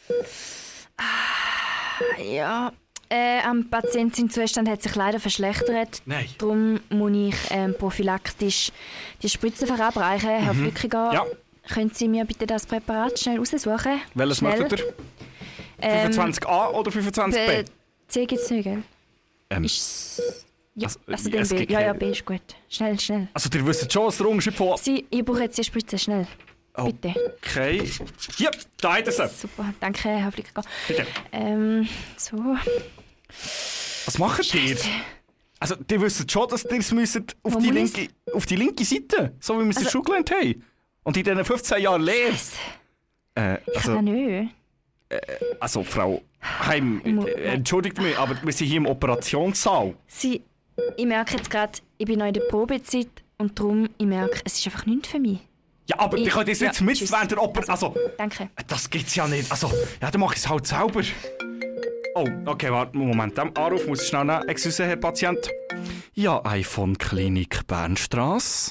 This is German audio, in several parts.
Ja, am Patienten sein Zustand hat sich leider verschlechtert. Nein. Darum muss ich prophylaktisch die Spritze verabreichen. Herr Flückiger, Ja. können Sie mir bitte das Präparat schnell raussuchen? Welches Schnell. möchtet ihr? 25a oder 25b? C gibt es nicht, gell? Ähm, Ja, also, den es B. gibt Ja, keine- B ist gut. Schnell. Also, ihr wisst schon, was der Unterschied von... Ich brauche jetzt die Spritze, schnell. Bitte. Okay. Hier, da hat er sie. Super, danke, Herr Flückiger. Bitte. So. Was macht ihr? Also, ihr wisst schon, dass ihr es müsst auf die linke Seite, so wie wir es in der Schule gelernt haben. Und in diesen 15 Jahren Lehre. Ich kann nicht. Also, Frau Heim, entschuldigt mich, aber wir sind hier im Operationssaal. Ich merke jetzt gerade, ich bin noch in der Probezeit und darum, ich merke, es ist einfach nichts für mich. Ja, aber ich kann das jetzt mit tschüss. während der Operation... Also, Danke. das gibt's ja nicht. Also, ja, dann mache ich es halt selber. Oh, okay, warte, Moment. Dem Anruf muss ich schnell nehmen. Excuse, Herr Patient. Ja, iPhone Klinik Bernstrasse.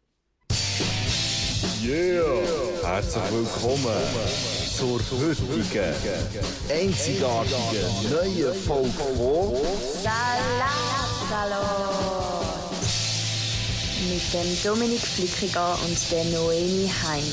Herzlich willkommen zur heutigen, einzigartigen, neuen Folge von Salatsalon. Mit dem Dominik Flückiger und der Noemi Heim.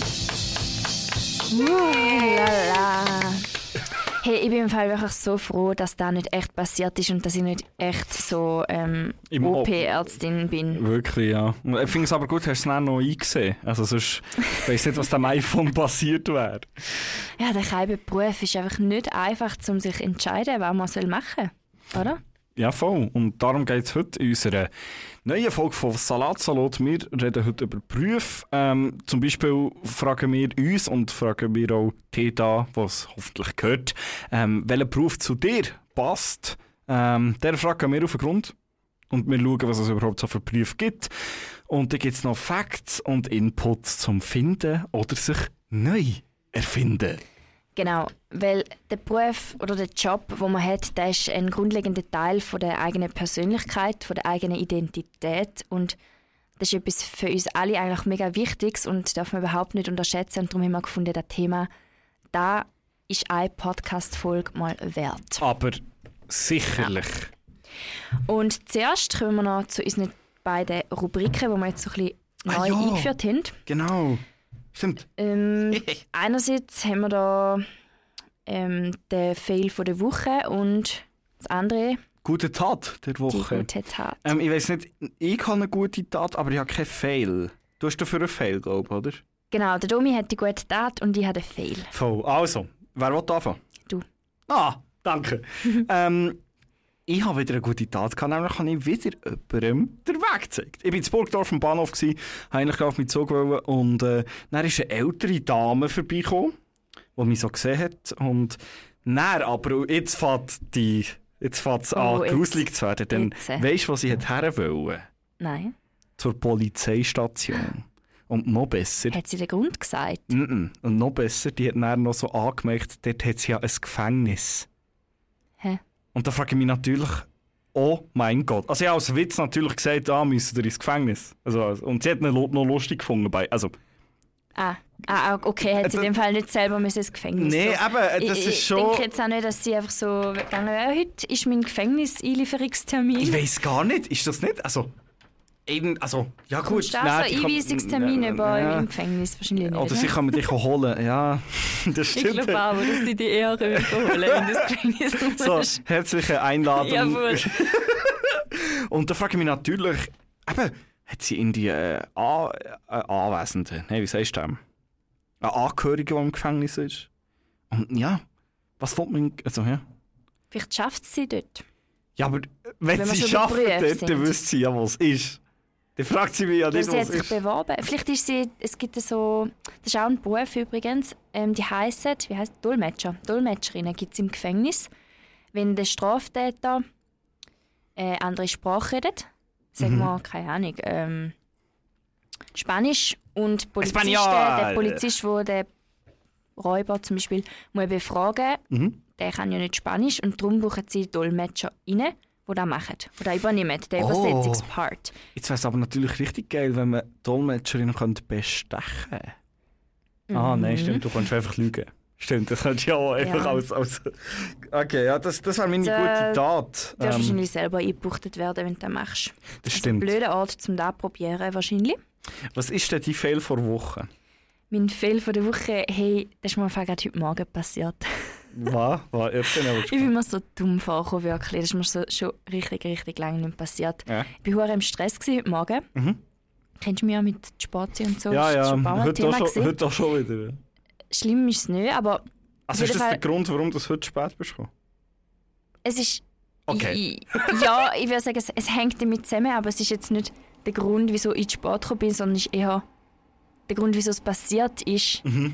Lala. Hey, ich bin im Fall wirklich so froh, dass das nicht echt passiert ist und dass ich nicht echt so Im OP-Ärztin bin. Wirklich, ja. Ich finde es aber gut, hast du es noch eingesehen. Also sonst weiss nicht, was dem iPhone passiert wäre. Ja, der Beruf ist einfach nicht einfach, um sich zu entscheiden, was man machen soll, oder? Ja, voll. Und darum geht es heute in unserer neuen Folge von Salatsalat. Wir reden heute über Berufe. Zum Beispiel fragen wir uns und fragen wir auch die da, was hoffentlich gehört, welcher Beruf zu dir passt. Der fragen wir auf den Grund. Und wir schauen, was es überhaupt so für Berufe gibt. Und dann gibt es noch Facts und Inputs zum Finden oder sich neu erfinden. Genau, weil der Beruf oder der Job, den man hat, der ist ein grundlegender Teil von der eigenen Persönlichkeit, von der eigenen Identität und das ist etwas für uns alle eigentlich mega Wichtiges und darf man überhaupt nicht unterschätzen und darum haben wir gefunden, das Thema, da ist eine Podcast-Folge mal wert. Aber sicherlich. Ja. Und zuerst kommen wir noch zu unseren beiden Rubriken, die wir jetzt so ein bisschen neu eingeführt haben. Genau. Stimmt. Einerseits haben wir da den Fail von der Woche und das andere Gute Tat der Woche. die gute Tat. Ich weiss nicht, ich habe eine gute Tat, aber ich habe keinen Fail. Du hast dafür einen Fail, glaube ich, oder? Genau, der Domi hat die gute Tat und ich habe den Fail. Voll. Also, wer will anfangen? Du. Ah, danke. Ich habe wieder eine gute Tat gehabt, nämlich habe ich wieder jemandem den Weg gezeigt. Ich war in Burgdorf am Bahnhof, wollte eigentlich auf meinen Zug und dann ist eine ältere Dame vorbeigekommen, die mich so gesehen hat. Und dann aber, jetzt fängt es an, gruselig zu werden, denn weisst du, was ich her wollte? Nein. Zur Polizeistation. Und noch besser... Hat sie den Grund gesagt? Und noch besser, die hat dann noch so angemerkt, dort hat sie ja ein Gefängnis. Hä? Und da frage ich mich natürlich, oh mein Gott. Also ich habe als Witz natürlich gesagt, müssen wir ins Gefängnis. Also, und sie hat ihn noch lustig gefunden. Okay, hat sie in dem Fall nicht selber ins Gefängnis? Nein, aber das ist schon... Ich denke jetzt auch nicht, dass sie einfach so gegangen wäre. Heute ist mein Gefängnis-Einlieferungstermin. Ich weiss gar nicht, ist das nicht? Ja gut. Ist das so Einweisungstermin im Gefängnis? Wahrscheinlich nicht. Oder sie kann man dich holen. Ja, das stimmt. Ich glaube auch, dass sie die eher holen, wenn das Gefängnis So, herzliche Einladung. Jawohl. Und da frage ich mich natürlich, hat sie in die Anwesenden, wie sagst du das? Eine Angehörige, die im Gefängnis ist? Und ja, was will man... Also, ja. Vielleicht schafft sie dort. Ja, aber wenn sie schafft, dann wüsste sie ja, was es ist. Dann fragt sie mich ja nicht, was es ist. Sie hat sich beworben. Vielleicht ist sie... Es gibt so... Das ist auch ein Beruf übrigens. Die heissen... Wie heisst Dolmetscher. Dolmetscherinnen gibt es im Gefängnis. Wenn der Straftäter andere Sprache redet, sagen wir, keine Ahnung, Spanisch und der Polizist, der den Räuber zum Beispiel muss befragen, der kann ja nicht Spanisch und darum brauchen sie Dolmetscher rein, die das machen, die das übernehmen, den Übersetzungspart. Jetzt wäre es aber natürlich richtig geil, wenn man Dolmetscherinnen bestechen könnte. Nein, stimmt, du kannst einfach lügen. Stimmt, das könntest du ja auch einfach als... Okay, ja, das wäre meine gute Tat. Du wirst wahrscheinlich selber eingebuchtet werden, wenn du das machst. Das stimmt. Ein blöder Ort, um das zu probieren, wahrscheinlich. Was ist denn dein Fail vor Woche? Mein Fail von der Woche, hey, das ist mir gerade heute Morgen passiert. Was? Ich bin aber Ich bin mir so dumm vorgekommen, wirklich. Das ist mir schon richtig lange nicht passiert. Ja. Ich war im Stress heute Morgen. Kennst du mich ja mit Sport und so? Ja, Das ist schon ein paar Mal heute auch schon wieder. Schlimm ist es nicht, aber... Also ist das der Grund, warum du heute spät bist gekommen? Es ist... Okay. Ja, ich würde sagen, es hängt damit zusammen, aber es ist jetzt nicht der Grund, wieso ich zu spät gekommen bin, sondern es ist eher der Grund, wieso es passiert ist, war,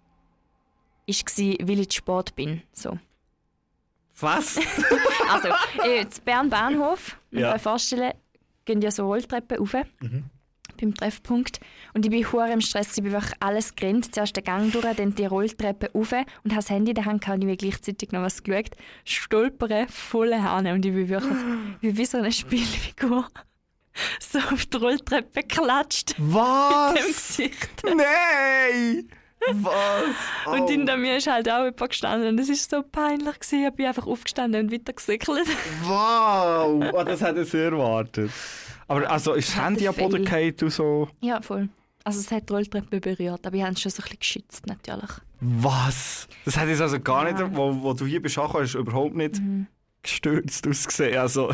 weil ich zu spät bin. So. Was? Also, jetzt Bern Bahnhof, man kann sich vorstellen, gehen ja so Rolltreppen rauf. Beim Treffpunkt. Und ich war hure im Stress, ich bin wirklich alles gerannt. Zuerst den Gang durch, dann die Rolltreppe rauf und habe das Handy in der Hand gehabt und ich habe gleichzeitig noch was geschaut. Stolpere volle Hahn und ich bin wirklich wie so eine Spielfigur so auf die Rolltreppe geklatscht. Was? Mit dem Gesicht. Nein! Was? Oh. Und hinter mir ist halt auch jemand gestanden und es war so peinlich. Ich bin einfach aufgestanden und weiter gesäckelt. Wow! Oh, das hätte ich sehr erwartet. Aber also ist das Handy am Boden gefallen und so? Ja, voll. Also es hat die Rolltreppe berührt, aber ich habe es schon so ein bisschen geschützt, natürlich. Was? Das hat jetzt also gar nicht, wo du hier bist, hast du überhaupt nicht gestürzt ausgesehen. Also.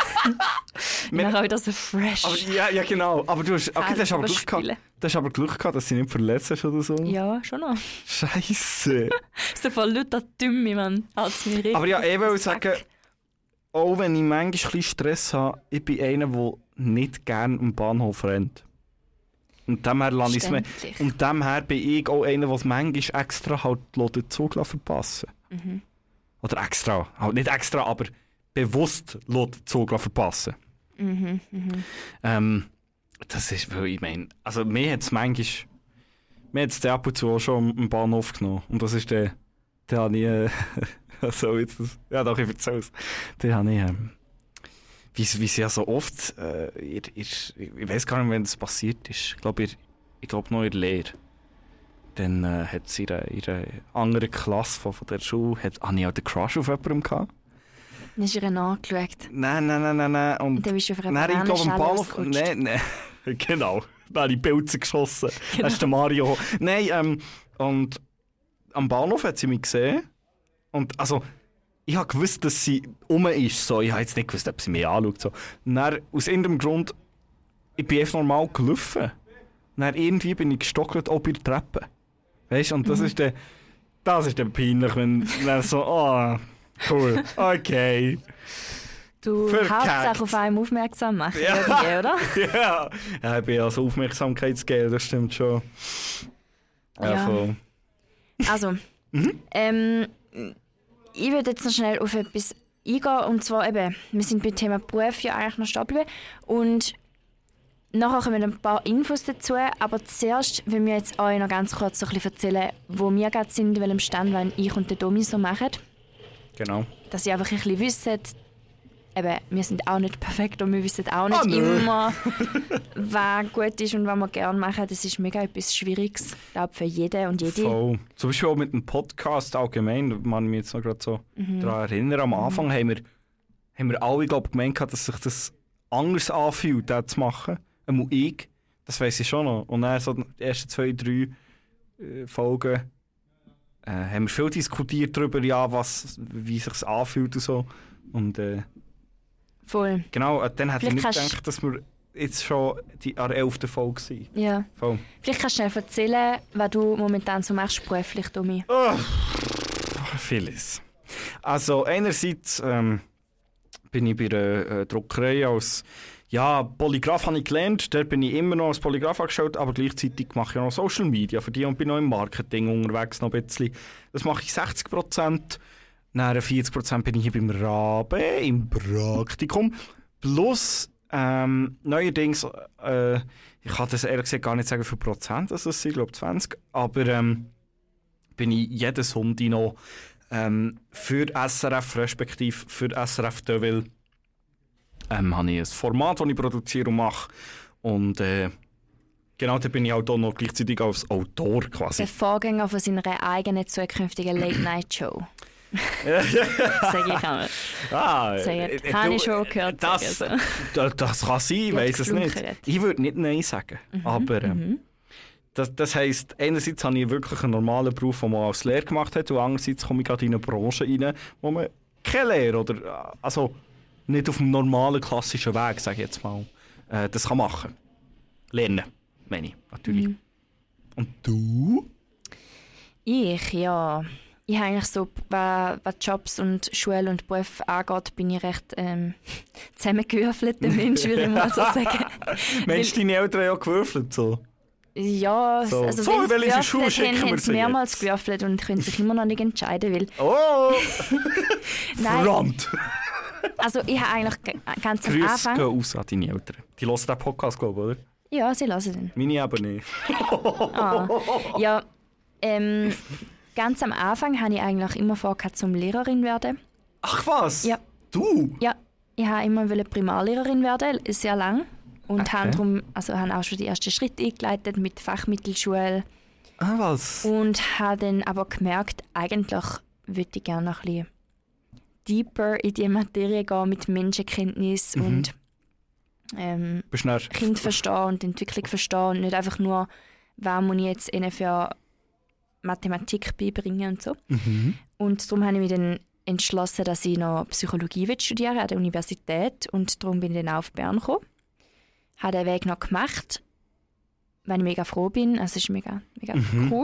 Nachher wieder so fresh. Aber, ja, genau. Aber du hast, okay, das hast aber Glück gehabt, dass sie nicht verletzt hast oder so. Ja, schon noch. Scheiße. So voll lauter Dümme, Mann. Aber ja, ich will sagen, auch wenn ich manchmal ein bisschen Stress habe, ich bin einer, der nicht gerne am Bahnhof rennt. Und demher lasse ich es mir. Und demher bin ich auch einer, der manchmal extra halt den Zug verpassen. Oder extra. Halt nicht extra, aber bewusst den Zug verpassen. Das ist, weil ich meine, also mir hat es manchmal, mir hat es ab und zu auch schon am Bahnhof genommen. Und das ist der habe ich, so jetzt das, ja doch, ich erzähle es. Den habe ich, wie es ja so oft, ich weiß gar nicht, wenn das passiert ist. Ich glaube noch in der Lehre. Dann hat sie in einer anderen Klasse von der Schule, habe ich auch den Crush auf jemandem gehabt. Dann hast du ihr nachgeschaut. Nein. Und dann bist du auf einer ich glaube, am Bahnhof. Nein. Genau. Dann habe ich Pilze geschossen. Genau. Das ist der Mario. Nein, und am Bahnhof hat sie mich gesehen. Und also, ich habe gewusst, dass sie ist. So. Ich habe jetzt nicht gewusst, ob sie mich anschaut. So. Dann, aus irgendeinem Grund, ich bin einfach normal gelaufen. Dann irgendwie bin ich gestockelt auch bei der Treppe. Weißt du, und das ist dann peinlich, wenn dann so, cool, okay. Du Hauptsache auf einem aufmerksam machen, oder? Ja, ich bin ja so Aufmerksamkeitsgeil, das stimmt schon. Ja. Also, ich würde jetzt noch schnell auf etwas eingehen, und zwar eben, wir sind beim Thema Beruf ja eigentlich noch stehen geblieben. Und nachher kommen ein paar Infos dazu, aber zuerst will wir jetzt euch noch ganz kurz so ein bisschen erzählen, wo wir gerade sind, in welchem Stand, wenn ich und der Domi so machen. Genau. Dass ihr einfach ein bisschen wisst, eben, wir sind auch nicht perfekt und wir wissen auch nicht immer, was gut ist und was wir gerne machen. Das ist mega etwas Schwieriges, glaube für jeden und jede. Voll. Zum Beispiel auch mit dem Podcast allgemein, man mich jetzt noch gerade so daran erinnern. Am Anfang haben wir alle gemeint, dass sich das anders anfühlt, das zu machen. Ich, das weiss ich schon noch. Und dann so die ersten 2, 3 Folgen haben wir viel diskutiert darüber, ja, wie es sich anfühlt und so. Und voll. Genau, dann hätte ich nicht gedacht, dass wir jetzt schon an der 11. Folge sind. Ja. Voll. Vielleicht kannst du schnell erzählen, was du momentan so machst beruflich, Domi. Vieles. Also einerseits bin ich bei der Druckerei als Polygraph habe ich gelernt. Dort bin ich immer noch als Polygraph angestellt, aber gleichzeitig mache ich auch noch Social Media für die und bin noch im Marketing unterwegs noch ein bisschen. Das mache ich 60%. Nach 40% bin ich hier beim Rabe im Praktikum. Plus, neuerdings, ich kann das ehrlich gesagt gar nicht sagen, wie viel Prozent das sind, ich glaube 20. Aber bin ich jeden Sonntag noch für SRF, respektive für SRF Deville, habe ich ein Format, das ich produziere und mache. Und Genau, da bin ich auch noch gleichzeitig als Autor quasi. Der Vorgänger von seiner eigenen zukünftigen Late-Night-Show. Sag ich einmal. Habe ich schon gehört. Das kann sein, ich weiss es nicht. Ich würde nicht Nein sagen. Aber das heisst, einerseits habe ich wirklich einen normalen Beruf, den man als Lehrer gemacht hat, und andererseits komme ich gerade in eine Branche rein, wo man keine Lehre oder also nicht auf dem normalen, klassischen Weg, sage ich jetzt mal, das kann machen. Lernen, meine ich, natürlich. Und du? Ich habe eigentlich so, was Jobs und Schule und Beruf angeht, bin ich recht zusammengewürfelter Mensch, würde ich mal so sagen. Mensch, deine Eltern haben ja gewürfelt, so? Ja, so. Also so, wenn welche sie Schuhe gewürfelt haben, haben sie mehrmals jetzt? gewürfelt und können sich immer noch nicht entscheiden, weil... Oh! Nein, Verdammt! also ich habe eigentlich ganz am Grüße Anfang... gehen aus an deine Eltern. Die hören den Podcast, glaube ich, oder? Ja, sie hören den. Meine aber nicht. Ja, ganz am Anfang hatte ich eigentlich immer vor, zum Lehrerin werden. Ach was? Ja. Du? Ja, ich wollte immer Primarlehrerin werden, sehr lang. Und Okay. habe auch schon die ersten Schritte eingeleitet mit Fachmittelschule. Ah, was? Und habe dann aber gemerkt, eigentlich würde ich gerne noch ein bisschen deeper in die Materie gehen mit Menschenkenntnis und Bist du Kind verstehen und Entwicklung verstehen und nicht einfach nur, was muss ich jetzt ihnen für Mathematik beibringen und so. Und darum habe ich mich dann entschlossen, dass ich noch Psychologie studieren will an der Universität, und darum bin ich dann auch auf Bern gekommen. Habe den Weg noch gemacht, weil ich mega froh bin. Also es ist mega cool.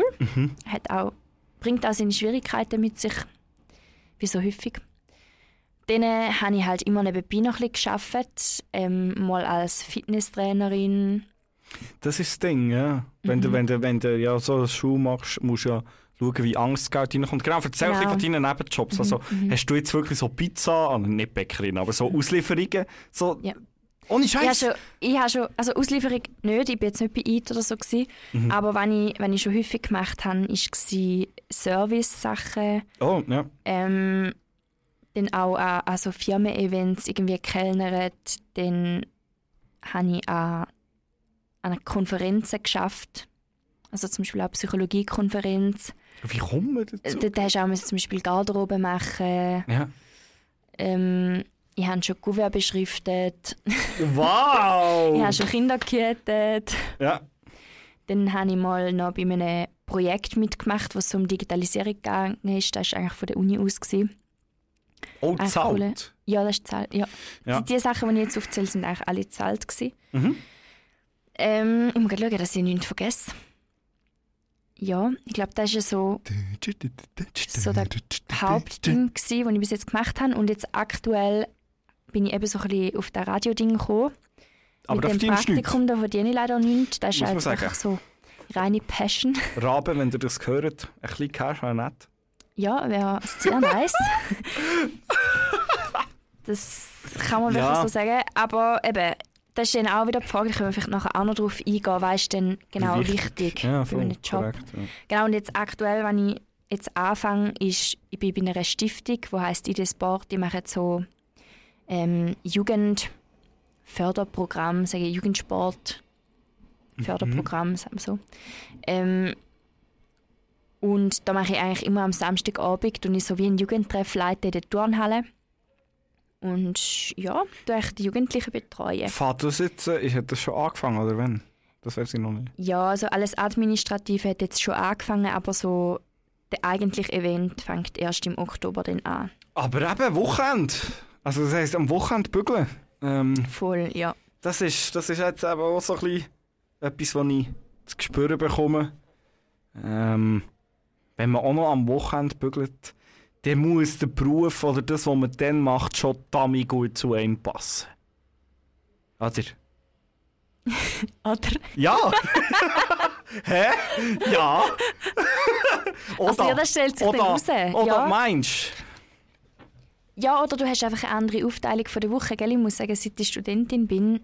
Bringt auch seine Schwierigkeiten mit sich, wie so häufig. Dann habe ich halt immer nebenbei noch ein bisschen gearbeitet, mal als Fitnesstrainerin. Das ist das Ding, ja. Wenn du ja so eine Schule machst, musst du ja schauen, wie Angstgeld reinkommt. Genau, erzähl ein bisschen von deinen Nebenjobs. Also, hast du jetzt wirklich so Pizza, nicht Bäckerin, aber so Auslieferungen? So, Ja. Ohne Scheiß. Ich habe schon, also Auslieferung nicht, ich war jetzt nicht bei EAT oder so gewesen, aber wenn ich schon häufig gemacht habe, war Service-Sachen, Oh, ja. dann auch an so Firmen-Events irgendwie gekellnert, dann habe ich an Konferenzen geschafft, also zum Beispiel auch Psychologie-Konferenz. Wie kommt man dazu? Da hast du auch zum Beispiel Garderobe machen. Ja. Ich habe schon Kuvert beschriftet. Wow! Ich habe schon Kinder gehütet. Ja. Dann habe ich mal noch bei einem Projekt mitgemacht, wo es um Digitalisierung gegangen ist. Das war eigentlich von der Uni aus. Oh, Cool. zahlt. Ja, das ist zahlt. Ja. Ja. Die Sachen, die ich jetzt aufzähle, sind eigentlich alle zahlt. Mhm. Ich muss gerade schauen, dass ich nichts vergesse. Ja, ich glaube, das ist so der Hauptding, das ich bis jetzt gemacht habe. Und jetzt aktuell bin ich eben so ein bisschen auf das Radio-Ding gekommen. Aber da mit dem verdienst du nichts. Praktikum, da verdiene ich leider nichts. Das ist Muss man halt sagen. einfach so reine Passion. Raben, wenn ihr das hört, ein bisschen Cash wäre nett. Ja, wäre sehr nice. Das kann man wirklich Ja. so sagen. Aber eben, das ist dann auch wieder die Frage, da können wir vielleicht nachher auch noch drauf eingehen, was ist denn genau Wie wichtig Ja, für voll, einen Job. korrekt, ja. Genau, und jetzt aktuell, wenn ich jetzt anfange, ich bin bei einer Stiftung, die heisst ID Sport. Die machen so Jugendförderprogramm, sage ich, Jugendsport Förderprogramm, sagen wir so. Und da mache ich eigentlich immer am Samstagabend und ich so wie ein Jugendtreff leite in der Turnhalle. Und ja, da ich die Jugendlichen betreuen. Fahrt das jetzt, hat das schon angefangen, oder wenn? Das weiß ich noch nicht. Ja, also alles Administrative hat jetzt schon angefangen, aber so der eigentliche Event fängt erst im Oktober dann an. Aber eben, Wochenende. Also das heisst, am Wochenende bügeln. Voll, ja. Das ist jetzt eben auch so ein bisschen etwas, was ich zu spüren bekomme. Wenn man auch noch am Wochenende bügelt, dann muss der Beruf oder das, was man dann macht, schon damit gut zu einem passen. Oder? Oder? Ja! Hä? Ja! Also ja, das stellt sich dann raus. Oder Ja. meinst Ja, oder du hast einfach eine andere Aufteilung von der Woche. Gell? Ich muss sagen, seit ich Studentin bin,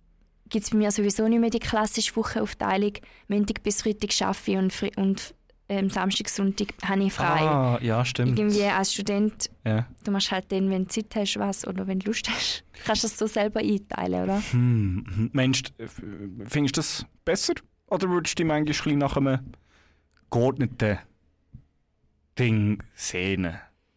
gibt es bei mir sowieso nicht mehr die klassische Wochenaufteilung. Montag bis Freitag arbeite ich und Samstag, Sonntag habe ich frei. Ah, ja, stimmt. Irgendwie als Student, Ja. du machst halt dann, wenn du Zeit hast, was oder wenn du Lust hast. Du kannst das so selber einteilen, oder? Meinst du, findest du das besser? Oder würdest du dich manchmal ein bisschen nach einem geordneten Ding sehnen?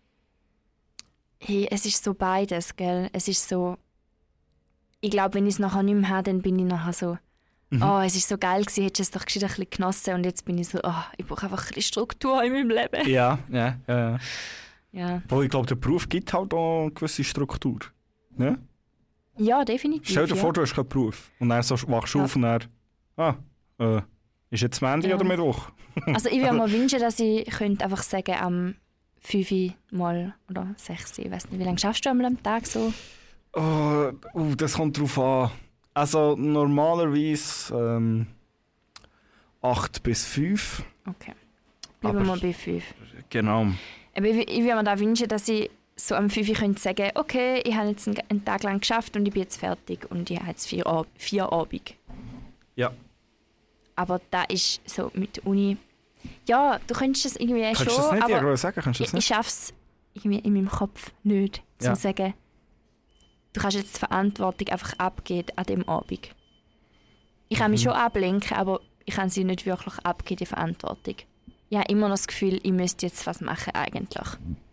Hey, es ist so beides, gell? Es ist so... Ich glaube, wenn ich es nachher nicht mehr habe, dann bin ich nachher so... Oh, es war so geil, hättest du es doch gescheit ein bisschen genossen. Und jetzt bin ich so, ich brauche einfach ein bisschen Struktur in meinem Leben. Ja. Ja, Weil ich glaube, der Beruf gibt halt auch eine gewisse Struktur. Ne? ja definitiv. Stell dir vor, ja. du hast keinen Beruf. Und dann so wachst du auf und dann... ist jetzt Montag Ja. oder Mittwoch? Also ich würde mir wünschen, dass ich könnte einfach sagen, am 5 mal oder 6, ich weiß nicht, wie lange schaffst du einmal am Tag so? Das kommt drauf an. Also normalerweise 8 bis 5. Okay. Bleiben wir Aber- mal bei 5. Genau. Aber ich würde mir da wünschen, dass ich so am 5 könnte sagen, okay, ich habe jetzt einen Tag lang geschafft und ich bin jetzt fertig und ich habe jetzt 4 Abend. Ja. Aber da ist so mit der Uni... Ja, du könntest es irgendwie Kannst du schon, das nicht? aber Ja, sagen, kannst du das ich nicht? schaffe es irgendwie in meinem Kopf nicht, zu Ja. sagen, du kannst jetzt die Verantwortung einfach abgeben an dem Abend. Ich kann mich schon ablenken, aber ich kann sie nicht wirklich abgeben, die Verantwortung. Ich habe immer noch das Gefühl, ich müsste jetzt was machen eigentlich.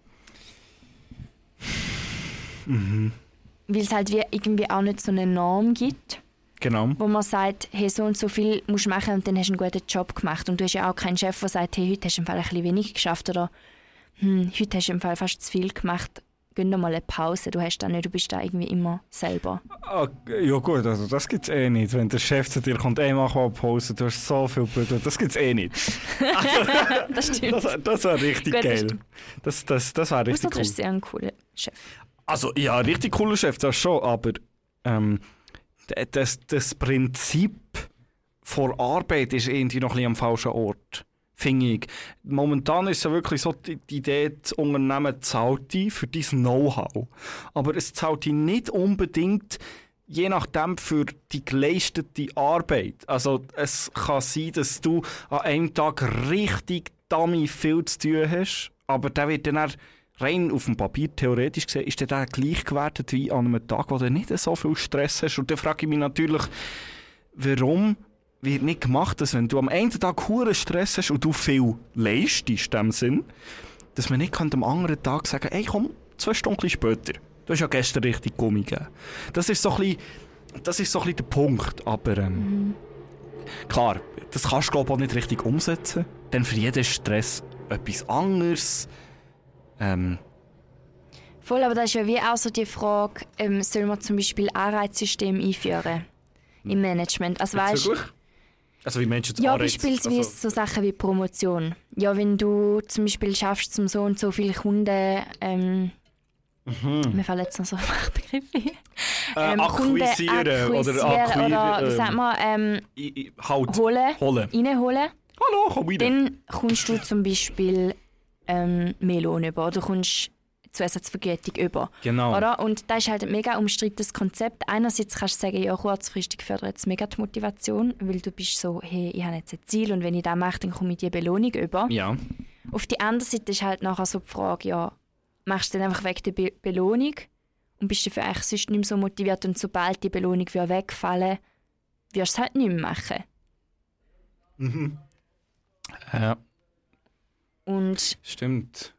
Weil es halt wie irgendwie auch nicht so eine Norm gibt, Genau. wo man sagt, hey, so und so viel musst du machen und dann hast du einen guten Job gemacht. Und du hast ja auch keinen Chef, der sagt, hey, heute hast du im Fall ein bisschen wenig geschafft oder heute hast du im Fall fast zu viel gemacht. Gönn dir mal eine Pause, du hast da nicht, du bist da irgendwie immer selber. Ja gut, also das gibt's eh nicht. Wenn der Chef zu dir kommt, mach mal Pause, du hast so viel Brüder, das gibt's eh nicht. Das stimmt. Das wäre richtig Gut, das geil. Das wäre Ausser richtig du cool. hast sehr einen coolen Chef. Also ja, richtig cooler Chef, das schon, aber das Prinzip vor Arbeit ist irgendwie noch ein bisschen am falschen Ort, finde ich. Momentan ist es ja wirklich so die Idee, das Unternehmen zahlt dich für dein Know-how. Aber es zahlt dich nicht unbedingt je nachdem für die geleistete Arbeit. Also es kann sein, dass du an einem Tag richtig dummy viel zu tun hast, aber der wird dann auch rein auf dem Papier theoretisch gesehen, ist der gleich gewertet wie an einem Tag, wo du nicht so viel Stress hast. Und dann frage ich mich natürlich, warum wird nicht gemacht, dass wenn du am einen Tag hohen Stress hast und du viel leistest, in dem Sinn, dass man nicht am anderen Tag sagen kann, hey komm, 2 Stunden später. Du hast ja gestern richtig Gummi gegeben. Das ist so ein bisschen der Punkt. Aber klar, das kannst du glaube ich auch nicht richtig umsetzen. Denn für jeden Stress etwas anderes. Voll, aber das ist ja wie auch so die Frage, soll man zum Beispiel Anreizsystem einführen im Management? Also weißt, Also wie Menschen zu ja, Anreiz- beispielsweise also, so Sachen wie Promotion. Ja, wenn du zum Beispiel schaffst, zum so und so viele Kunden, mir fallen jetzt noch so Fachbegriffe ein. akquisieren oder akquirieren. Oder wie sagt man, halt. holen, Holen. reinholen. Hallo, komm wieder. Dann kommst du zum Beispiel mehr Lohn über oder kommst Zusatzvergütung über. Genau. Oder? Und das ist halt ein mega umstrittenes Konzept. Einerseits kannst du sagen, ja, kurzfristig fördert es mega die Motivation, weil du bist so, hey, ich habe jetzt ein Ziel und wenn ich das mache, dann komme ich die Belohnung über. Ja. Auf der anderen Seite ist halt nachher so die Frage, ja, machst du dann einfach wegen der Belohnung und bist dafür eigentlich sonst nicht mehr so motiviert und sobald die Belohnung wieder wegfallen, wirst du es halt nicht mehr machen. Ja, Und stimmt.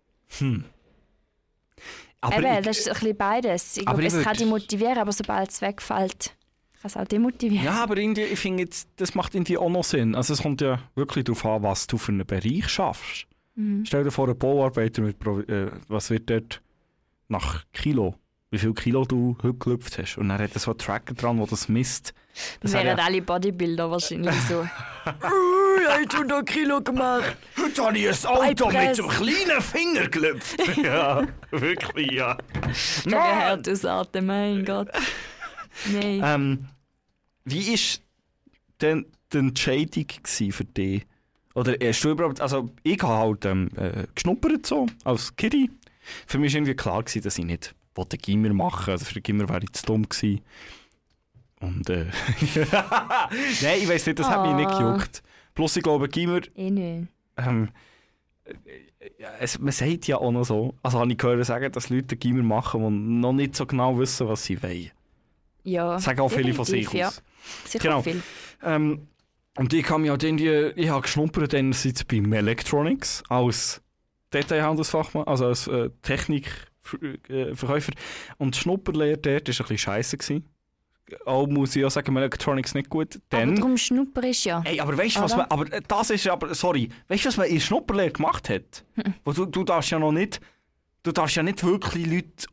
Aber eben, das ist ein bisschen beides. Ich aber glaube, ich es kann würd- dich motivieren, aber sobald es wegfällt, kann es auch demotivieren. ja, aber irgendwie, ich finde, das macht irgendwie auch noch Sinn. Also es kommt ja wirklich darauf an, was du für einen Bereich schaffst. Stell dir vor, ein Bauarbeiter mit was wird dort nach Kilo? Wie viel Kilo du heute gelüpft hast. Und dann hat er so einen Tracker dran, der das misst. Das Wären wäre alle Bodybuilder wahrscheinlich so. Ich habe 100 Kilo gemacht. Heute habe ich ein Auto Beipress. mit so einem kleinen Finger gelüpft. Ja, wirklich, ja. Der Härtesatem, mein Gott. Nein. Wie war denn die Entscheidung gewesen für dich? Oder hast du überhaupt, also ich habe halt geschnuppert so, als Kiddie. Für mich war irgendwie klar gewesen, dass ich nicht wollte Gimmer machen. Also für den Gimmer wäre ich zu dumm gewesen. Und nein, ich weiss nicht, das hat mich nicht gejuckt. Plus ich glaube, Gimmer, Nicht. man sagt ja auch noch so, also habe ich gehört sagen, dass Leute Gimmer machen, die noch nicht so genau wissen, was sie wollen. Ja, sagen auch viele von sich ja. aus. Sicher Genau. viel. Und ich habe mich halt ich habe geschnuppert einerseits beim Electronics als Detailhandelsfachmann, also als Technikverkäufer. Und die Schnupperlehre dort war ein bisschen scheisse gewesen. Auch muss ich auch sagen, Electronics nicht gut. Aber darum Schnupper ist ja. Ey, aber weißt du, was man. Aber das ist aber. Sorry. Weißt du, was man in der Schnupperlehre gemacht hat? Wo du darfst ja noch nicht. Du darfst ja nicht wirklich Leute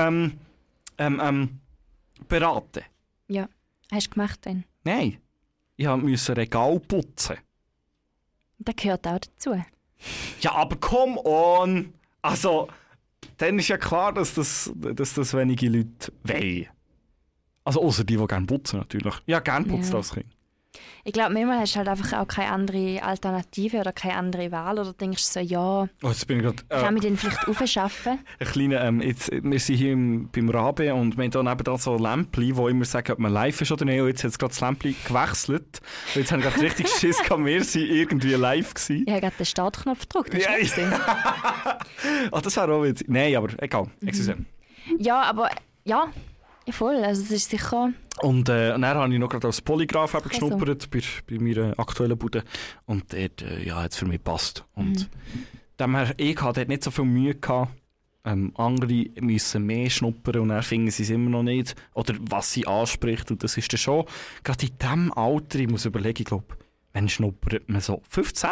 beraten. Ja. Hast du gemacht dann? Nein. Ich musste Regal putzen. Das gehört auch dazu. Ja, aber come on! Also, dann ist ja klar, dass das wenige Leute wollen. Also, außer die gerne putzen, natürlich. Ja, gerne putzt das Kind. Ich glaube, manchmal hast du halt einfach auch keine andere Alternative oder keine andere Wahl. Oder denkst du so, ja, Oh, jetzt bin ich grad, kann ich den vielleicht aufschaffen? ein kleiner, wir sind hier beim Rabe und wir haben hier nebenan so Lämpchen, die immer sagen, ob man live ist oder nicht. Und jetzt hat es gerade das Lämpchen gewechselt. Und jetzt haben wir gerade richtig Schiss gehabt, wir sind irgendwie live gewesen. Ich habe gerade den Startknopf gedrückt. Hast du nicht gesehen? Ach, das wäre auch witzig. Nein, aber egal. Excuse. Ja, aber ja, voll. Also das ist sicher... Und dann habe ich noch gerade als Polygraph eben so. geschnuppert bei meiner aktuellen Bude. Und dort hat es für mich gepasst. Und ich hatte dort nicht so viel Mühe gehabt. Andere müssen mehr schnuppern und dann finden sie es immer noch nicht. Oder was sie anspricht. Und das ist dann schon, gerade in diesem Alter, ich muss überlegen, ich glaube, wenn schnuppert man so 15,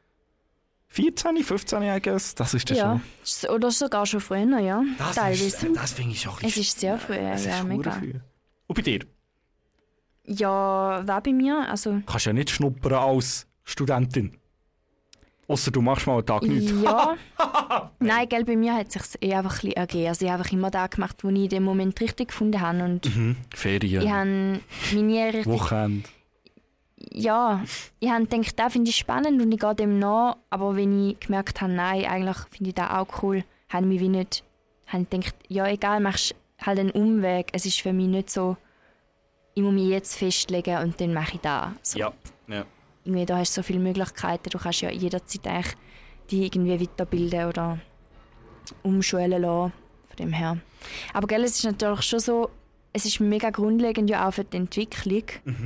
14, 15, I guess. Das ist dann Ja, schon. oder sogar schon früher, ja. Teilweise. Das finde ich schon ein Es ist sehr früh, ja, mega. früh. Und bei dir? Ja, wer bei mir? Also, Du kannst ja nicht schnuppern als Studentin. Ausser du machst mal einen Tag nichts. ja. Nein, gell, bei mir hat es sich einfach ein bisschen ergeben. Also ich habe einfach immer das gemacht, was ich in dem Moment richtig gefunden habe. Und Ferien, ich habe mich nie richtig... Wochenende. Ja, ich habe gedacht, das finde ich spannend und ich gehe dem nach. Aber wenn ich gemerkt habe, nein, eigentlich finde ich das auch cool, habe ich mich wie nicht... Habe ich gedacht, ja egal, machst halt einen Umweg. Es ist für mich nicht so, ich muss mich jetzt festlegen und dann mache ich das. So. Ja. Irgendwie, da hast du so viele Möglichkeiten. Du kannst ja jederzeit eigentlich die irgendwie weiterbilden oder umschulen lassen. Von dem her. Aber gell, es ist natürlich schon so, es ist mega grundlegend ja auch für die Entwicklung.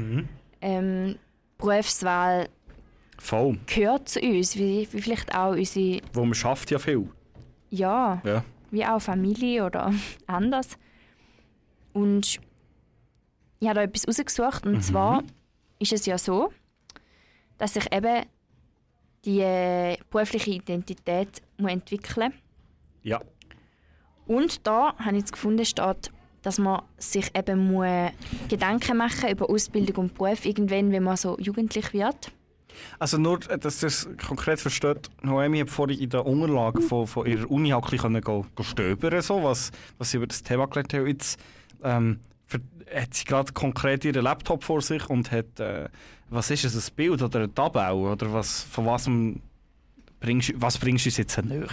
Berufswahl Voll. gehört zu uns, wie vielleicht auch unsere, Wo man schafft ja viel. ja, Ja. wie auch Familie oder anders. Und ich habe da etwas rausgesucht und zwar ist es ja so, dass sich eben die berufliche Identität entwickeln muss. Ja. Und da habe ich jetzt gefunden, steht, dass man sich eben Gedanken machen über Ausbildung und Beruf irgendwann, wenn man so jugendlich wird. Also nur, dass ihr es konkret versteht, Noemi hat vorhin in der Unterlage von ihrer Uni auch ein bisschen stöbern, so, was sie über das Thema gelernt haben. Jetzt hat sie gerade konkret ihren Laptop vor sich und hat, was ist es, ein Bild oder eine Tabelle? Oder was bringst du uns jetzt näher?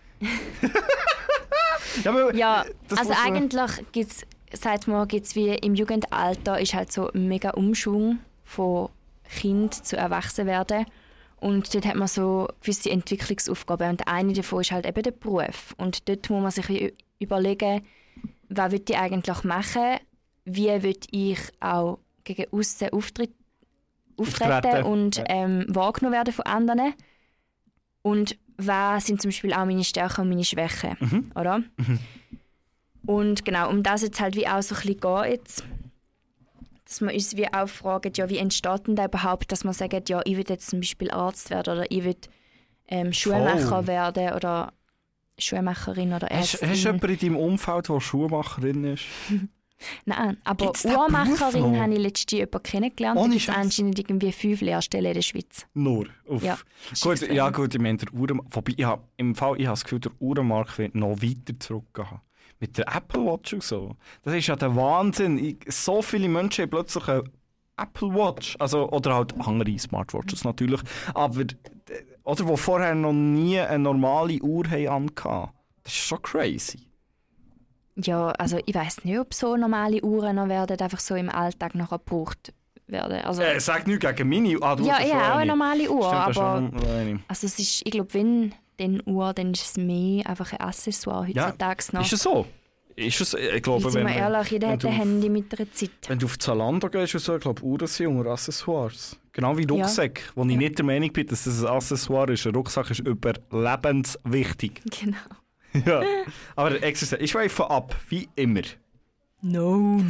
Ja, das also muss man- eigentlich gibt's wie im Jugendalter ist halt so ein mega Umschwung von Kind zu Erwachsenwerden. Und dort hat man so gewisse Entwicklungsaufgaben. Und eine davon ist halt eben der Beruf. Und dort muss man sich wie überlegen, was will ich eigentlich machen, wie will ich auch gegen aussen auftreten und wahrgenommen werden von anderen. Und was sind zum Beispiel auch meine Stärken und meine Schwächen, oder? Und genau, um das jetzt halt wie auch so ein bisschen geht jetzt, dass wir uns wie auch fragen, ja, wie entsteht denn da überhaupt, dass man sagt, ja, ich will jetzt zum Beispiel Arzt werden oder ich will Schuhmacher werden oder Schuhmacherin oder Ärztin. Hast du jemanden in deinem Umfeld, der Schuhmacherin ist? Nein, aber Gibt's den Beruf Uhrmacherin noch? habe ich letztens jemanden kennengelernt. Ohne Da gibt es Scheiß? anscheinend irgendwie 5 Lehrstellen in der Schweiz. Nur. Uff. Ja, Gut, ja gut, ich meine, der Uhrenmark, wobei ich habe das Gefühl, der Uhrenmark wird noch weiter zurückgehen. Mit der Apple Watch und so. Das ist ja der Wahnsinn. So viele Menschen haben plötzlich eine Apple Watch. Also, oder halt andere Smartwatches natürlich. Aber, oder die vorher noch nie eine normale Uhr hatten. Das ist schon crazy. Ja, also ich weiss nicht, ob so normale Uhren noch werden einfach so im Alltag noch gebraucht. werden. Also, Sag nicht gegen meine Uhr. ja, ich habe auch eine normale Uhr, Stimmt, aber schon also es ist, ich glaube, wenn dann Uhr, dann ist es mehr einfach ein Accessoire heutzutage noch. Ist es so? Ist es, ich glaube, Weil, sind wir ehrlich, jeder hat ein Handy mit einer Zeit. Wenn du auf Zalando gehst, so, ich glaube, Uhren sind unter Accessoires. Genau wie Rucksack, wo ich nicht der Meinung bin, dass das ein Accessoire ist. Ein Rucksack ist überlebenswichtig. Genau. Ja. Aber extra, ich schweife ab, wie immer. No.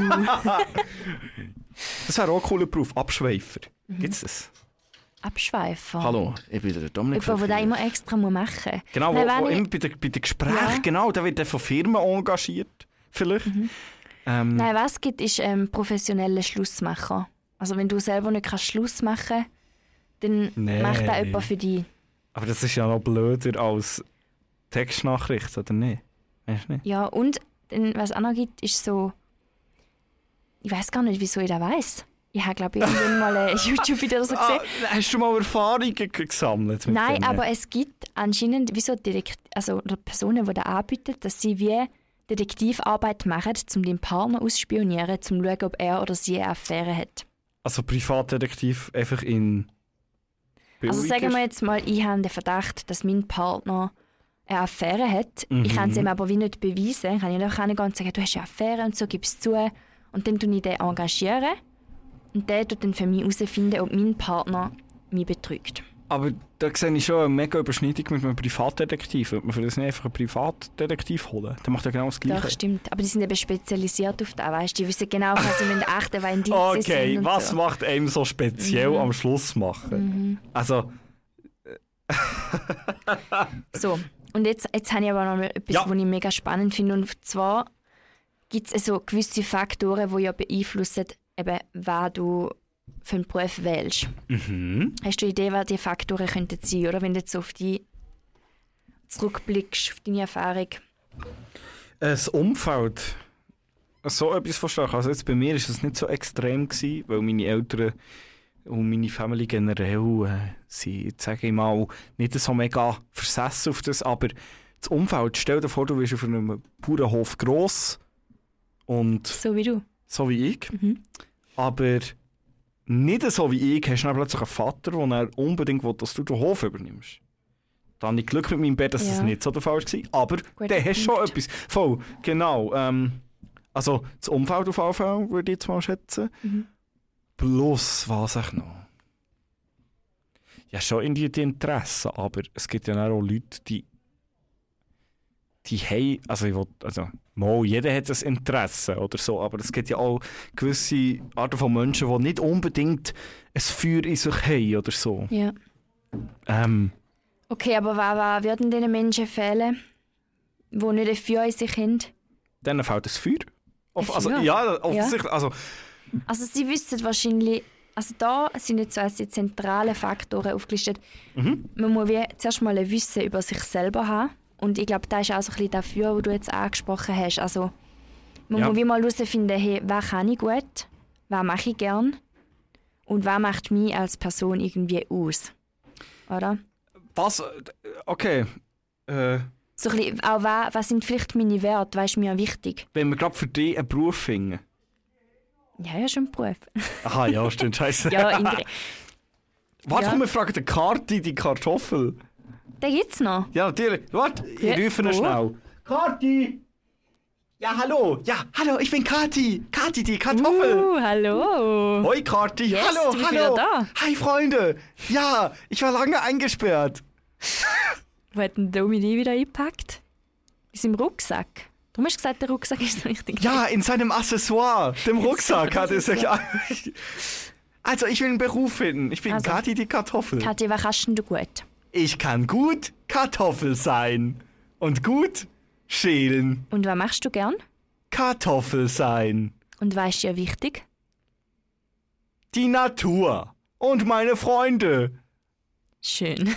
Das wäre auch ein cooler Beruf, Abschweifer. Gibt's das? Abschweifen. Hallo, ich bin der Dominik. Jemand, der immer extra machen muss. Genau, Nein, wo immer bei den Gesprächen, Ja. genau, da wird er von Firmen engagiert, vielleicht. Nein, was es gibt, ist professionelle Schlussmacher. Also wenn du selber nicht Schluss machen kannst, dann Nein. macht das jemand für dich. Aber das ist ja noch blöder als Textnachricht, oder nicht? Weißt du nicht? Ja, und dann, was es auch noch gibt, ist so... Ich weiß gar nicht, wieso ich das weiss. Ich habe, glaube ich, irgendwann mal ein YouTube-Video oder so gesehen. Hast du mal Erfahrungen gesammelt? Mit Nein, denen? aber es gibt anscheinend wie so oder Personen, die das anbieten, dass sie wie Detektivarbeit machen, um den Partner ausspionieren, um zu schauen, ob er oder sie eine Affäre hat. Also Privatdetektiv einfach in... Also sagen wir jetzt mal, ich habe den Verdacht, dass mein Partner eine Affäre hat. Ich kann es ihm aber wie nicht beweisen. Ich kann ja nicht gehen und sagen, du hast eine Affäre und so, gib es zu. Und dann engagiere ich den engagieren. Und der tut dann für mich herausfinden, ob mein Partner mich betrügt. Aber da sehe ich schon eine mega Überschneidung mit einem Privatdetektiv. Würde man für das nicht einfach einen Privatdetektiv holen? Der macht ja genau das Gleiche. Doch, stimmt. Aber die sind eben spezialisiert auf das, weißt du? Die wissen genau, was sie achten, was Indizien Okay, sind und was so. macht einem so speziell am Schluss machen? Also... So, und jetzt habe ich aber noch etwas, was ich mega spannend finde. Und zwar gibt es so gewisse Faktoren, die ja beeinflussen, eben, was du für einen Beruf wählst. Hast du eine Idee, was diese Faktoren könnten sein, oder? Wenn du jetzt so auf die zurückblickst, auf deine Erfahrung. Das Umfeld. So etwas verstehe ich. Also jetzt bei mir war es nicht so extrem gewesen, weil meine Eltern und meine Familie generell sind, sage ich mal, nicht so mega versessen auf das. Aber das Umfeld, stell dir vor, du bist auf einem Bauernhof gross und So wie du. so wie ich. Aber nicht so wie ich, hast du dann plötzlich einen Vater, der unbedingt will, dass du den Hof übernimmst. Da habe ich Glück mit meinem Bett, dass das nicht so der Fall war. Aber der hast schon etwas. Voll, genau. Also das Umfeld auf jeden Fall, würde ich jetzt mal schätzen. Plus, was ich noch? Ja, schon irgendwie die Interessen, aber es gibt ja auch Leute, die haben, jeder hat ein Interesse oder so, aber es gibt ja auch gewisse Arten von Menschen, die nicht unbedingt ein Feuer in sich haben oder so. Ja. Okay, aber was würden diesen Menschen fehlen, die nicht ein Feuer in sich haben? Dann fehlt das Feuer. Also, Feuer? ja, offensichtlich. Also sie wissen wahrscheinlich, also da sind jetzt so als die zentralen Faktoren aufgelistet. Man muss wie zuerst mal ein Wissen über sich selber haben. Und ich glaube, das ist auch so ein bisschen dafür, was du jetzt angesprochen hast. Also man muss wie mal herausfinden, hey, was kann ich gut, was mache ich gern und was macht mich als Person irgendwie aus. Oder? Was? Okay. So ein bisschen, auch was sind vielleicht meine Werte, was ist mir wichtig? Wenn wir gerade für dich einen Beruf finden. Ja, schon ein Beruf. Aha, ja, stimmt, scheiße. Ja, Warte, komm, wir fragen den Karti, die Kartoffel. Den gibt's noch. Ja, natürlich. Warte, ich rufe ihn wo? schnell. Karti! Ja, hallo. Ja, hallo, ich bin Kati. Kati, die Kartoffel. Hallo. Hoi, Karti. Yes, hallo, du bist hallo. wieder da. Hi, Freunde. Ja, ich war lange eingesperrt. Wo hat denn Domi die wieder eingepackt? In seinem Rucksack. Darum hast du gesagt, der Rucksack ist so richtig. Ja, in seinem Accessoire, dem Rucksack, hat er sich... Also, ich will einen Beruf finden. Ich bin Also, Kati, die Kartoffel. Kathi, was kannst denn du gut? Ich kann gut Kartoffel sein. Und gut schälen. Und was machst du gern? Kartoffel sein. Und was ist dir wichtig? Die Natur. Und meine Freunde. Schön.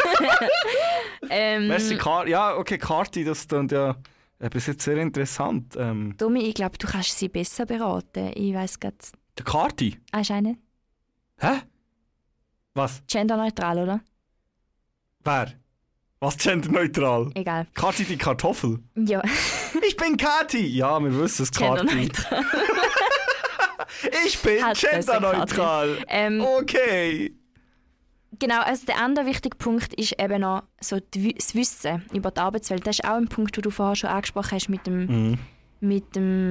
Merci, ja, okay, Karti, das klingt ja bis jetzt sehr interessant. Domi, ich glaube, du kannst sie besser beraten. Ich weiss gerade. Der Karti? Hast du einen? Hä? Was? Genderneutral, oder? Wer? Was genderneutral? Egal. Karti, die Kartoffel? Ja. Ich bin Kati! Ja, wir wissen es, Karti. Genderneutral. Ich bin Hat genderneutral. Okay. Genau, also der andere wichtige Punkt ist eben noch so das Wissen über die Arbeitswelt. Das ist auch ein Punkt, den du vorher schon angesprochen hast mit dem... Mit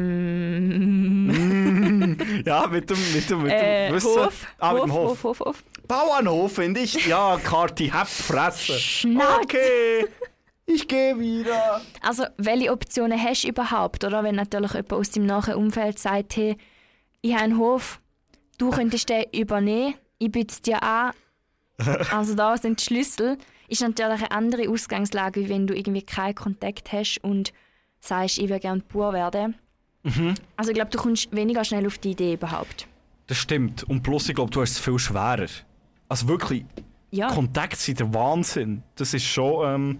dem... Ja, mit dem Wissen. Hof. Mit dem Hof. Bauernhof, finde ich. Ja, Karti, habt Fresse. Schnauze. Okay, ich gehe wieder. Also, welche Optionen hast du überhaupt? Oder wenn natürlich jemand aus deinem nahen Umfeld sagt, hey, ich habe einen Hof, du könntest den übernehmen, ich biete es dir an. Also da sind die Schlüssel. Ist natürlich eine andere Ausgangslage, wie wenn du irgendwie keinen Kontakt hast und sagst, ich will gerne Bauer werden. Also ich glaube, du kommst weniger schnell auf die Idee überhaupt. Das stimmt. Und plus, ich glaube, du hast es viel schwerer. Also wirklich, Ja. Kontakt sind der Wahnsinn. Das ist schon